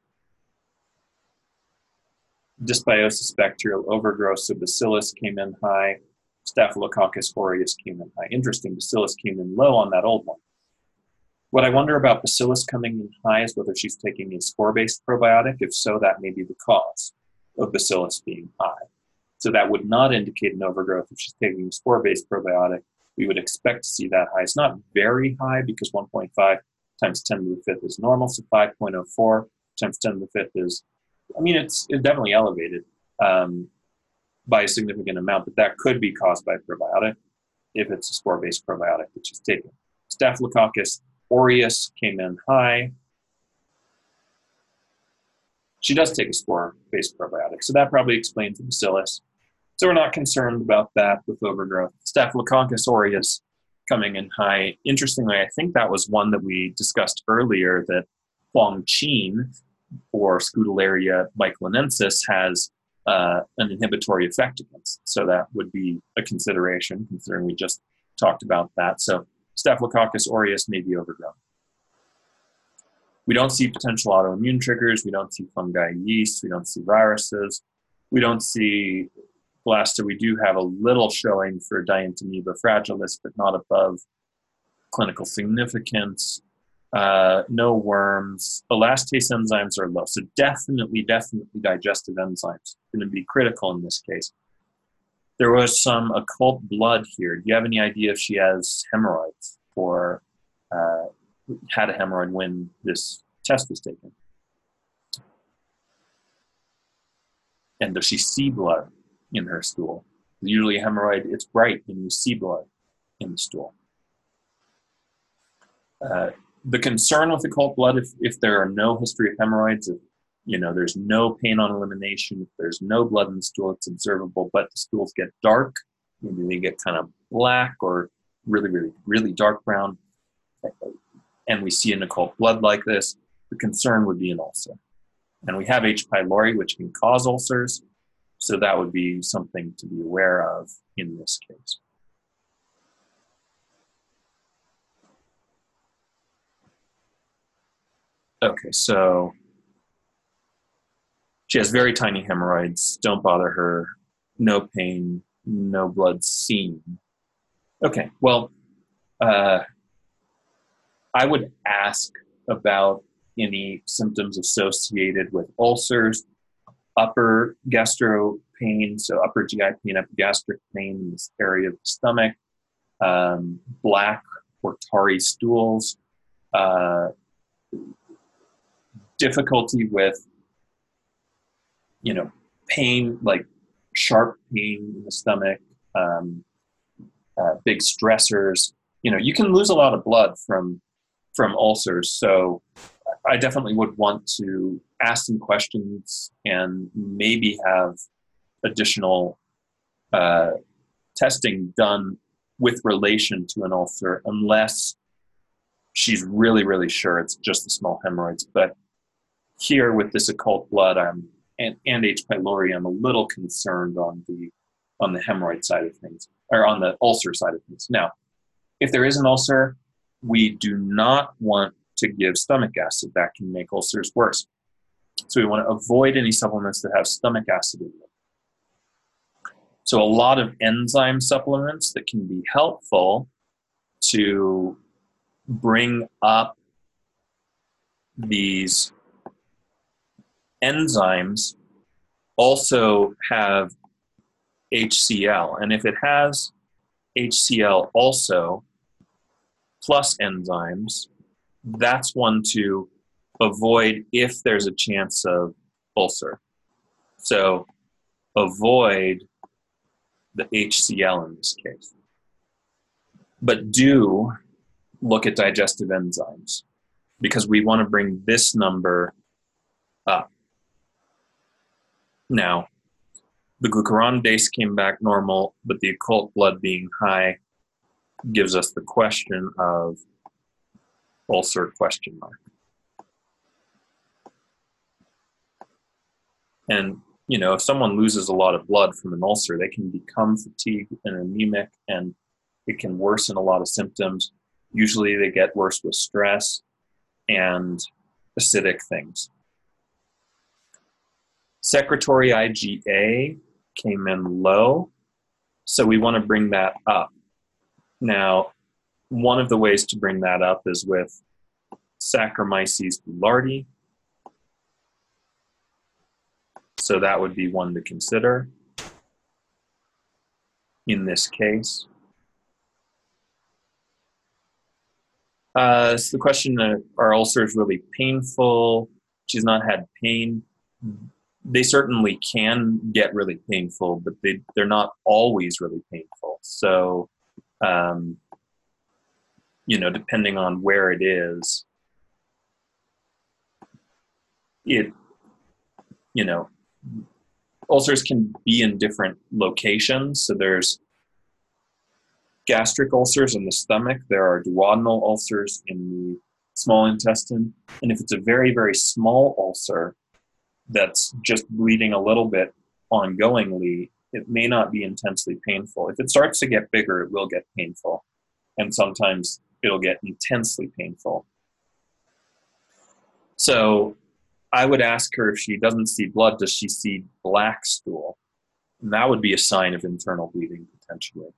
Dysbiosis bacterial overgrowth, so Bacillus came in high. Staphylococcus aureus came in high. Interesting, Bacillus came in low on that old one. What I wonder about Bacillus coming in high is whether she's taking a spore-based probiotic. If so, that may be the cause of Bacillus being high. So that would not indicate an overgrowth. If she's taking a spore-based probiotic, we would expect to see that high. It's not very high because one point five times ten to the fifth is normal, so five point oh four times ten to the fifth is, I mean, it's, it's definitely elevated um, by a significant amount, but that could be caused by a probiotic if it's a spore-based probiotic that she's taking. Staphylococcus aureus came in high. She does take a spore-based probiotic, so that probably explains the Bacillus. So we're not concerned about that with overgrowth. Staphylococcus aureus coming in high. Interestingly, I think that was one that we discussed earlier, that Huang Qin, or Scutellaria michaelensis, has uh, an inhibitory effect against. So that would be a consideration, considering we just talked about that. So Staphylococcus aureus may be overgrown. We don't see potential autoimmune triggers. We don't see fungi, yeast. We don't see viruses. We don't see blasta. We do have a little showing for Dientamoeba fragilis, but not above clinical significance. Uh, no worms. Elastase enzymes are low. So definitely, definitely digestive enzymes going to be critical in this case. There was some occult blood here. Do you have any idea if she has hemorrhoids or uh, had a hemorrhoid when this test was taken? And does she see blood in her stool? Usually a hemorrhoid, it's bright and you see blood in the stool. Uh, the concern with occult blood, if, if there are no history of hemorrhoids, if you know there's no pain on elimination, if there's no blood in the stool, it's observable, but the stools get dark, maybe they get kind of black or really, really, really dark brown, and we see an occult blood like this, the concern would be an ulcer. And we have H. pylori, which can cause ulcers, so that would be something to be aware of in this case. Okay, so she has very tiny hemorrhoids. Don't bother her. No pain, no blood seen. Okay, well, uh, I would ask about any symptoms associated with ulcers, upper gastro pain, so upper G I pain, upper gastric pain in this area of the stomach, um, black or tarry stools, uh, difficulty with, you know, pain, like sharp pain in the stomach, um, uh, big stressors. You know, you can lose a lot of blood from from ulcers. So I definitely would want to ask some questions and maybe have additional uh, testing done with relation to an ulcer, unless she's really, really sure it's just the small hemorrhoids. But here with this occult blood, I'm and, and H. pylori, I'm a little concerned on the on the hemorrhoid side of things, or on the ulcer side of things. Now, if there is an ulcer, we do not want to give stomach acid. That can make ulcers worse. So we want to avoid any supplements that have stomach acid in them. So a lot of enzyme supplements that can be helpful to bring up these enzymes also have H C l. And if it has H C l also, plus enzymes, that's one to avoid if there's a chance of ulcer. So avoid the H C l in this case. But do look at digestive enzymes, because we want to bring this number up. Now, the glucuronidase came back normal, but the occult blood being high gives us the question of ulcer question mark. And, you know, if someone loses a lot of blood from an ulcer, they can become fatigued and anemic, and it can worsen a lot of symptoms. Usually they get worse with stress and acidic things. Secretory I G A came in low, so we want to bring that up. Now, one of the ways to bring that up is with Saccharomyces boulardii. So that would be one to consider in this case. Uh, so the question, uh, are ulcers really painful? She's not had pain. They certainly can get really painful, but they, they're not always really painful. So, um, you know, depending on where it is, it, you know, ulcers can be in different locations. So there's gastric ulcers in the stomach. There are duodenal ulcers in the small intestine. And if it's a very, very small ulcer that's just bleeding a little bit ongoingly, it may not be intensely painful. If it starts to get bigger, it will get painful. And sometimes it'll get intensely painful. So I would ask her, if she doesn't see blood, does she see black stool? And that would be a sign of internal bleeding potentially.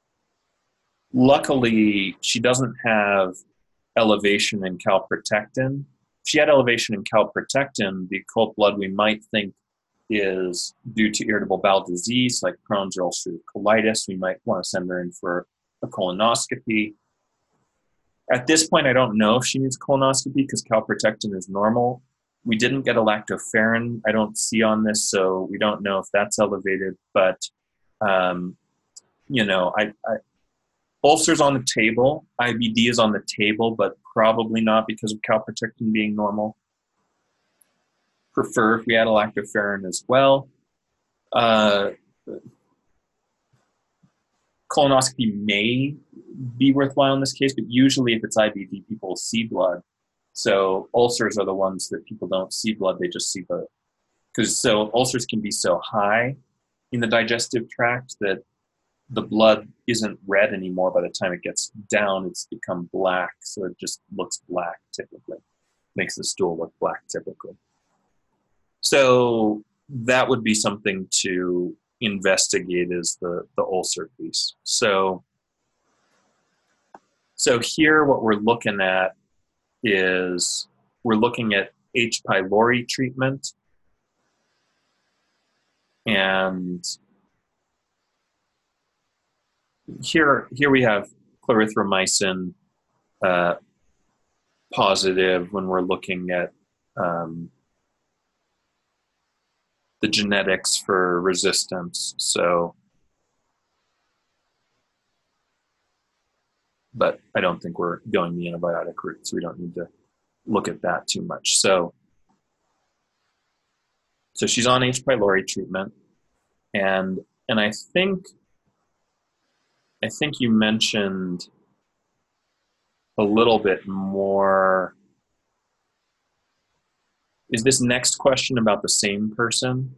Luckily, she doesn't have elevation in calprotectin. If she had elevation in calprotectin, the occult blood we might think is due to irritable bowel disease like Crohn's or ulcerative colitis. We might want to send her in for a colonoscopy. At this point, I don't know if she needs colonoscopy because calprotectin is normal. We didn't get a lactoferrin, I don't see on this, so we don't know if that's elevated. But, um, you know, I, I ulcers on the table, I B D is on the table, but probably not because of calprotectin being normal. Prefer if we had a lactoferrin as well. Uh, colonoscopy may be worthwhile in this case, but usually if it's I B D, people see blood. So ulcers are the ones that people don't see blood, they just see the, because so ulcers can be so high in the digestive tract that the blood isn't red anymore. By the time it gets down, it's become black. So it just looks black typically. Makes the stool look black typically. So that would be something to investigate, is the, the ulcer piece. So So here what we're looking at is we're looking at H. pylori treatment, and here, here we have clarithromycin uh, positive when we're looking at um, the genetics for resistance. So, but I don't think we're going the antibiotic route, so we don't need to look at that too much. So, so she's on H. pylori treatment, and and I think I think you mentioned a little bit more. Is this next question about the same person?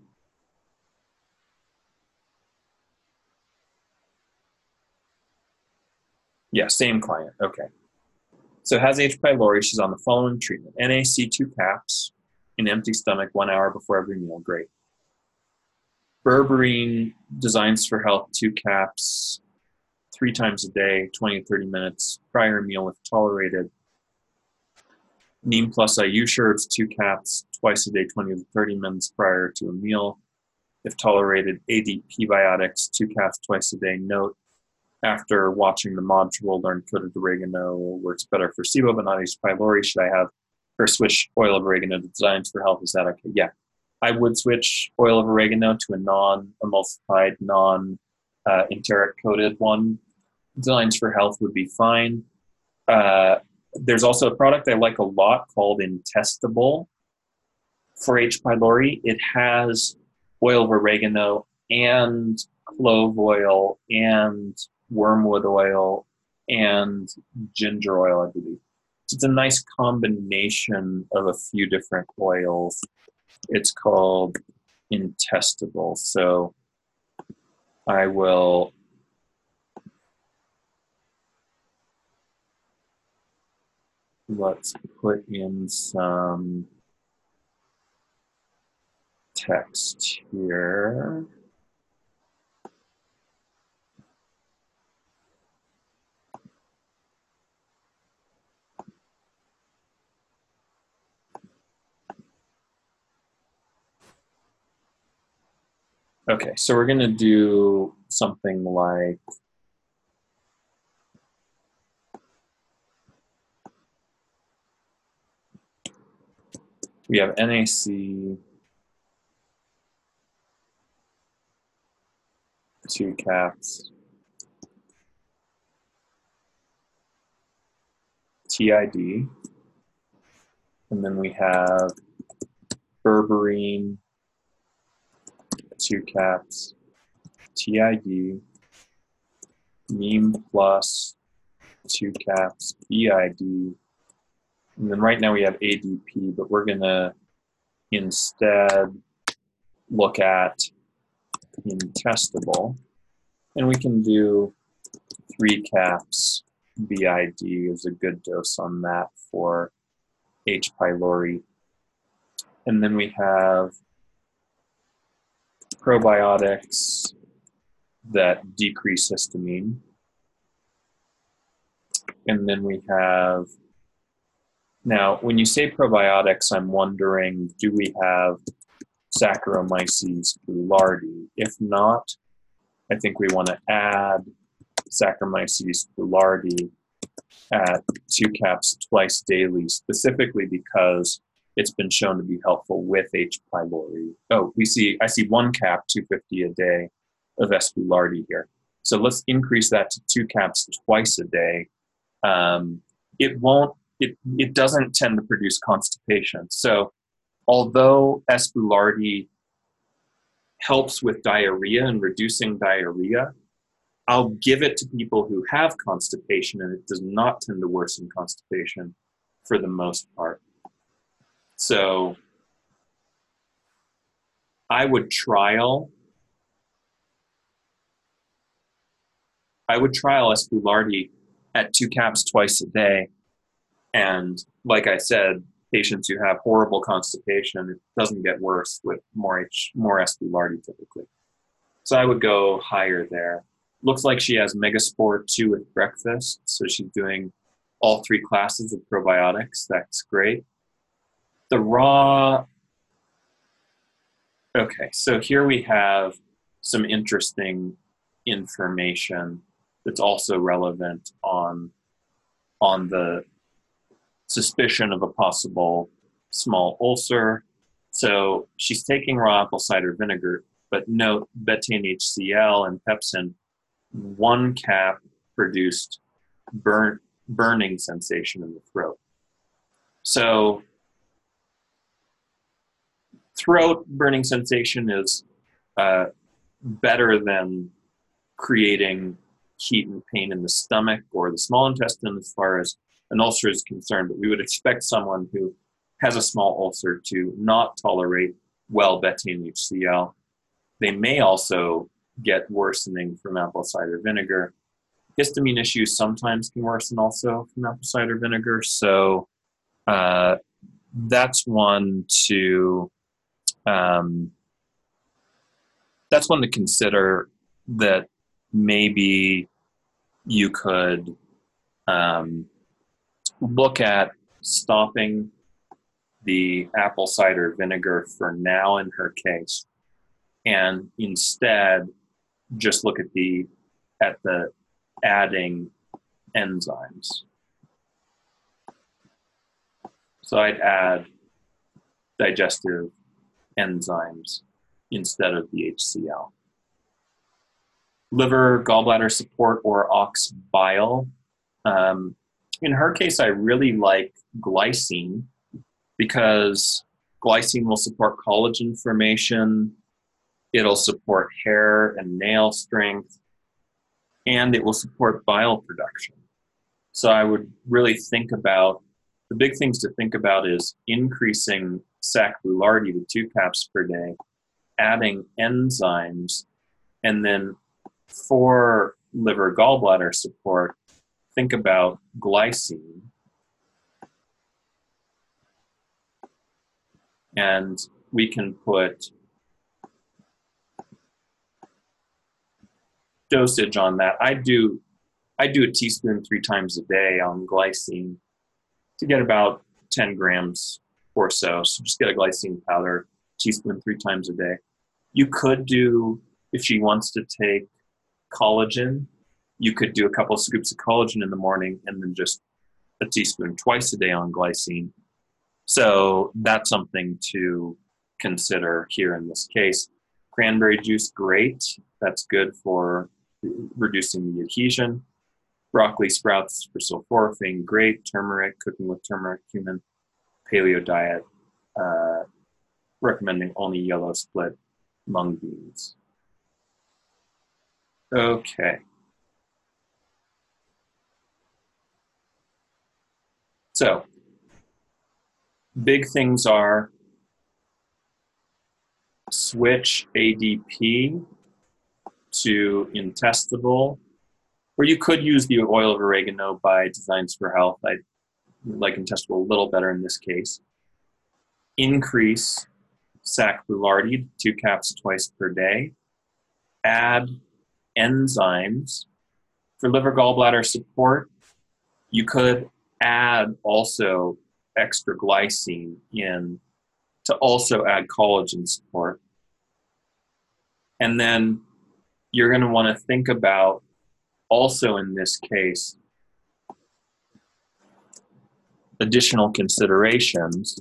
Yeah, same client. Okay. So has H. pylori. She's on the following treatment: N A C two caps, in empty stomach, one hour before every meal. Great. Berberine, Designs for Health, two caps, three times a day, twenty to thirty minutes prior meal if tolerated. Neem plus Iushur, it's two caps, twice a day, twenty to thirty minutes prior to a meal if tolerated. A D P biotics, two caps twice a day. Note, after watching the module, learn coated oregano works better for SIBO, but not H. pylori. Should I have her switch oil of oregano to Designs for Health? Is that okay? Yeah. I would switch oil of oregano to a non-emulsified, non-enteric coated one. Designs for Health would be fine. Uh, there's also a product I like a lot called Intestable for H. pylori. It has oil of oregano and clove oil and wormwood oil and ginger oil, I believe. So it's a nice combination of a few different oils. It's called Intestable. So I will let's put in some text here. Okay, so we're going to do something like we have N A C, two caps, T I D, and then we have berberine, two caps, T I D, neem plus, two caps, B I D, and then right now we have A D P, but we're going to instead look at Intestable, and we can do three caps B I D is a good dose on that for H. pylori. And then we have probiotics that decrease histamine. And then we have, now when you say probiotics, I'm wondering, do we have Saccharomyces boulardii? If not, I think we want to add Saccharomyces boulardii at two caps twice daily, specifically because it's been shown to be helpful with H. pylori. Oh, we see, I see one cap, two hundred fifty a day of S. boulardii here. So let's increase that to two caps twice a day. Um, it won't, it, it doesn't tend to produce constipation. So although S. boulardii helps with diarrhea and reducing diarrhea, I'll give it to people who have constipation, and it does not tend to worsen constipation for the most part. So I would trial, I would trial S. boulardii at two caps twice a day. And like I said, patients who have horrible constipation, it doesn't get worse with more H, more S. boulardii typically. So I would go higher there. Looks like she has Megaspore two with breakfast, so she's doing all three classes of probiotics. That's great. The raw, okay, so here we have some interesting information that's also relevant on, on the suspicion of a possible small ulcer. So she's taking raw apple cider vinegar, but note betaine H C L and pepsin, one cap produced burn, burning sensation in the throat. So throat burning sensation is uh, better than creating heat and pain in the stomach or the small intestine as far as an ulcer is concerned, but we would expect someone who has a small ulcer to not tolerate well betaine H C L. They may also get worsening from apple cider vinegar. Histamine issues sometimes can worsen also from apple cider vinegar, so uh, that's one to um, that's one to consider, that maybe you could um, look at stopping the apple cider vinegar for now in her case, and instead just look at the at the adding enzymes. So I'd add digestive enzymes instead of the H C L. Liver, gallbladder support, or ox bile. Um, in her case, I really like glycine because glycine will support collagen formation, it'll support hair and nail strength, and it will support bile production. So I would really think about, the big things to think about is increasing sac boulardii to two caps per day, adding enzymes, and then for liver gallbladder support, think about glycine. And we can put dosage on that. I do, I do a teaspoon three times a day on glycine to get about ten grams or so. So just get a glycine powder, teaspoon three times a day. You could do, if she wants to take collagen, you could do a couple of scoops of collagen in the morning and then just a teaspoon twice a day on glycine. So that's something to consider here in this case. Cranberry juice, great. That's good for reducing the adhesion. Broccoli sprouts for sulforaphane, great. Turmeric, cooking with turmeric, cumin. Paleo diet, uh, recommending only yellow split mung beans. Okay. So, big things are switch A D P to Intestable, or you could use the oil of oregano by Designs for Health. I like Intestable a little better in this case. Increase sac boulardii, two caps twice per day. Add enzymes. For liver gallbladder support, you could add also extra glycine in to also add collagen support. And then you're going to want to think about also in this case additional considerations.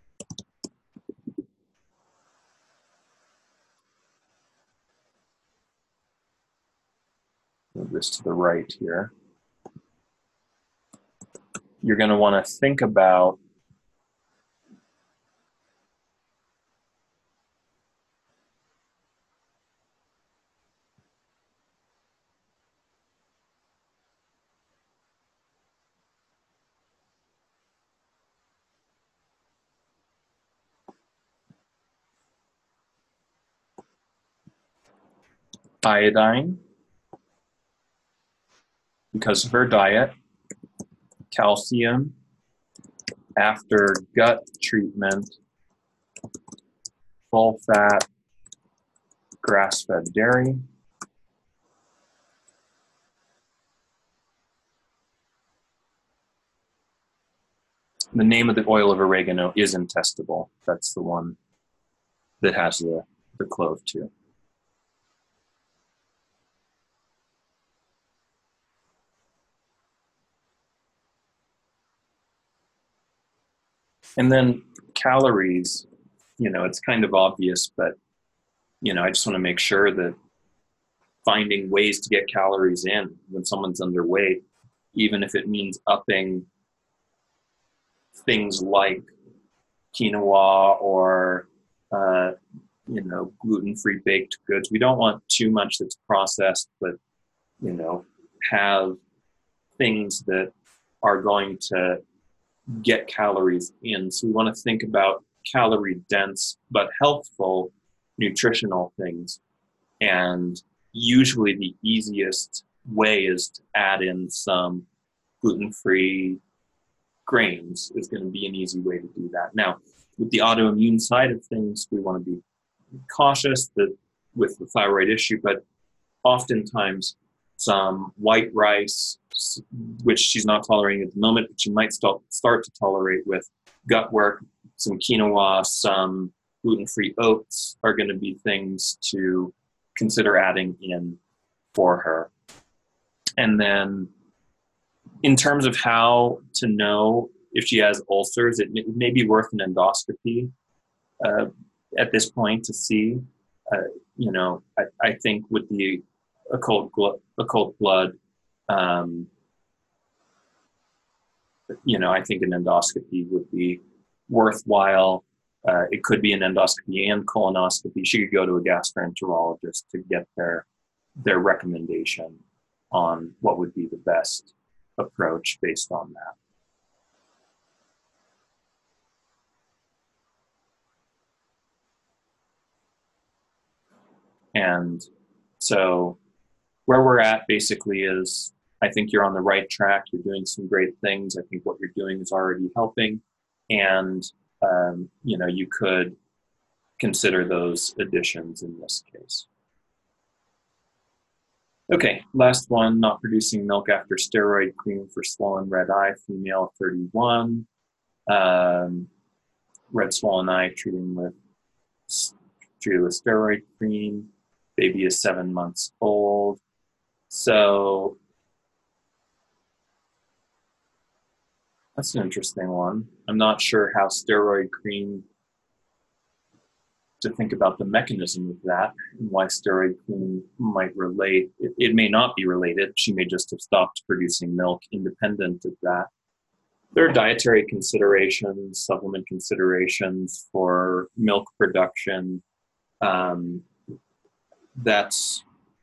Move this to the right here. You're going to want to think about iodine, because of her diet, calcium, after gut treatment, full fat, grass-fed dairy, the name of the oil of oregano is Intestable. That's the one that has the, the clove too. And then calories, you know, it's kind of obvious, but, you know, I just want to make sure that finding ways to get calories in when someone's underweight, even if it means upping things like quinoa or, uh, you know, gluten-free baked goods. We don't want too much that's processed, but, you know, have things that are going to get calories in. So we want to think about calorie dense but healthful nutritional things. And usually the easiest way is to add in some gluten-free grains is going to be an easy way to do that. Now, with the autoimmune side of things, we want to be cautious that with the thyroid issue, but oftentimes some white rice, which she's not tolerating at the moment, but she might st- start to tolerate with gut work, some quinoa, some gluten-free oats are going to be things to consider adding in for her. And then in terms of how to know if she has ulcers, it may be worth an endoscopy uh, at this point to see. Uh, you know, I, I think with the occult, occult blood, um, you know, I think an endoscopy would be worthwhile. Uh, it could be an endoscopy and colonoscopy. She could go to a gastroenterologist to get their their recommendation on what would be the best approach based on that. And so where we're at basically is, I think you're on the right track. You're doing some great things. I think what you're doing is already helping. And, um, you know, you could consider those additions in this case. Okay, last one, not producing milk after steroid cream for swollen red eye, female thirty-one. Um, red swollen eye, treating with, treated with steroid cream. Baby is seven months old. So that's an interesting one. I'm not sure how steroid cream, to think about the mechanism of that and why steroid cream might relate. It, it may not be related. She may just have stopped producing milk independent of that. There are dietary considerations, supplement considerations for milk production. Um, that's,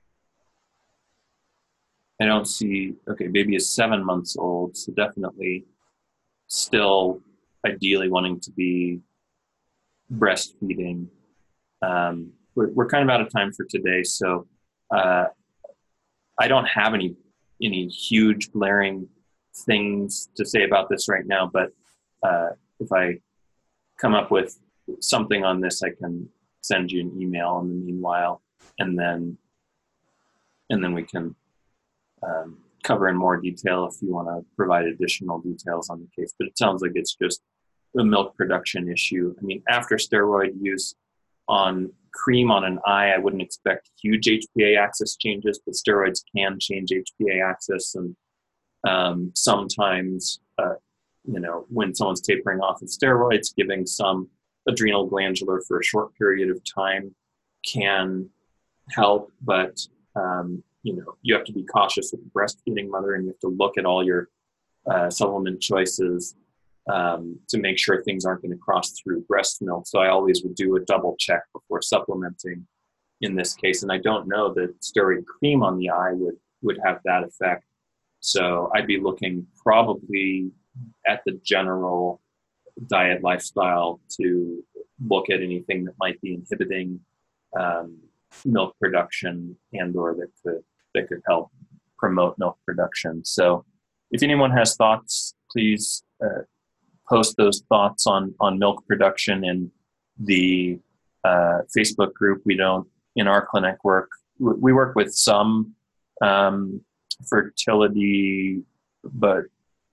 I don't see, okay, baby is seven months old, so definitely still ideally wanting to be breastfeeding. Um, we're, we're kind of out of time for today, so uh, I don't have any any huge glaring things to say about this right now, but uh, if I come up with something on this, I can send you an email in the meanwhile, and then and then we can um, cover in more detail if you want to provide additional details on the case. But it sounds like it's just a milk production issue. I mean, after steroid use on cream on an eye, I wouldn't expect huge H P A axis changes, but steroids can change H P A axis. And um, sometimes, uh, you know, when someone's tapering off of steroids, giving some adrenal glandular for a short period of time can help. But, um, you know, you have to be cautious with the breastfeeding mother, and you have to look at all your uh, supplement choices um, to make sure things aren't going to cross through breast milk. So I always would do a double check before supplementing in this case. And I don't know that steroid cream on the eye would, would have that effect. So I'd be looking probably at the general diet lifestyle to look at anything that might be inhibiting um, milk production and or that could, that could help promote milk production. So if anyone has thoughts, please uh, post those thoughts on, on milk production in the uh, Facebook group. We don't, in our clinic work, we work with some um, fertility, but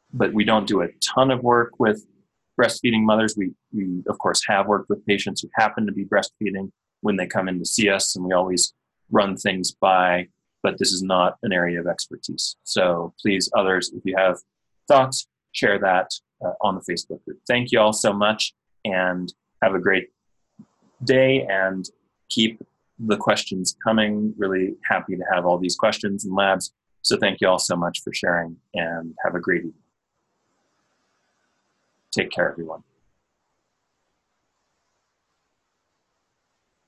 but we don't do a ton of work with breastfeeding mothers. We, we, of course, have worked with patients who happen to be breastfeeding when they come in to see us, and we always run things by, but this is not an area of expertise. So please, others, if you have thoughts, share that uh, on the Facebook group. Thank you all so much, and have a great day, and keep the questions coming. Really happy to have all these questions in labs. So thank you all so much for sharing, and have a great evening. Take care, everyone.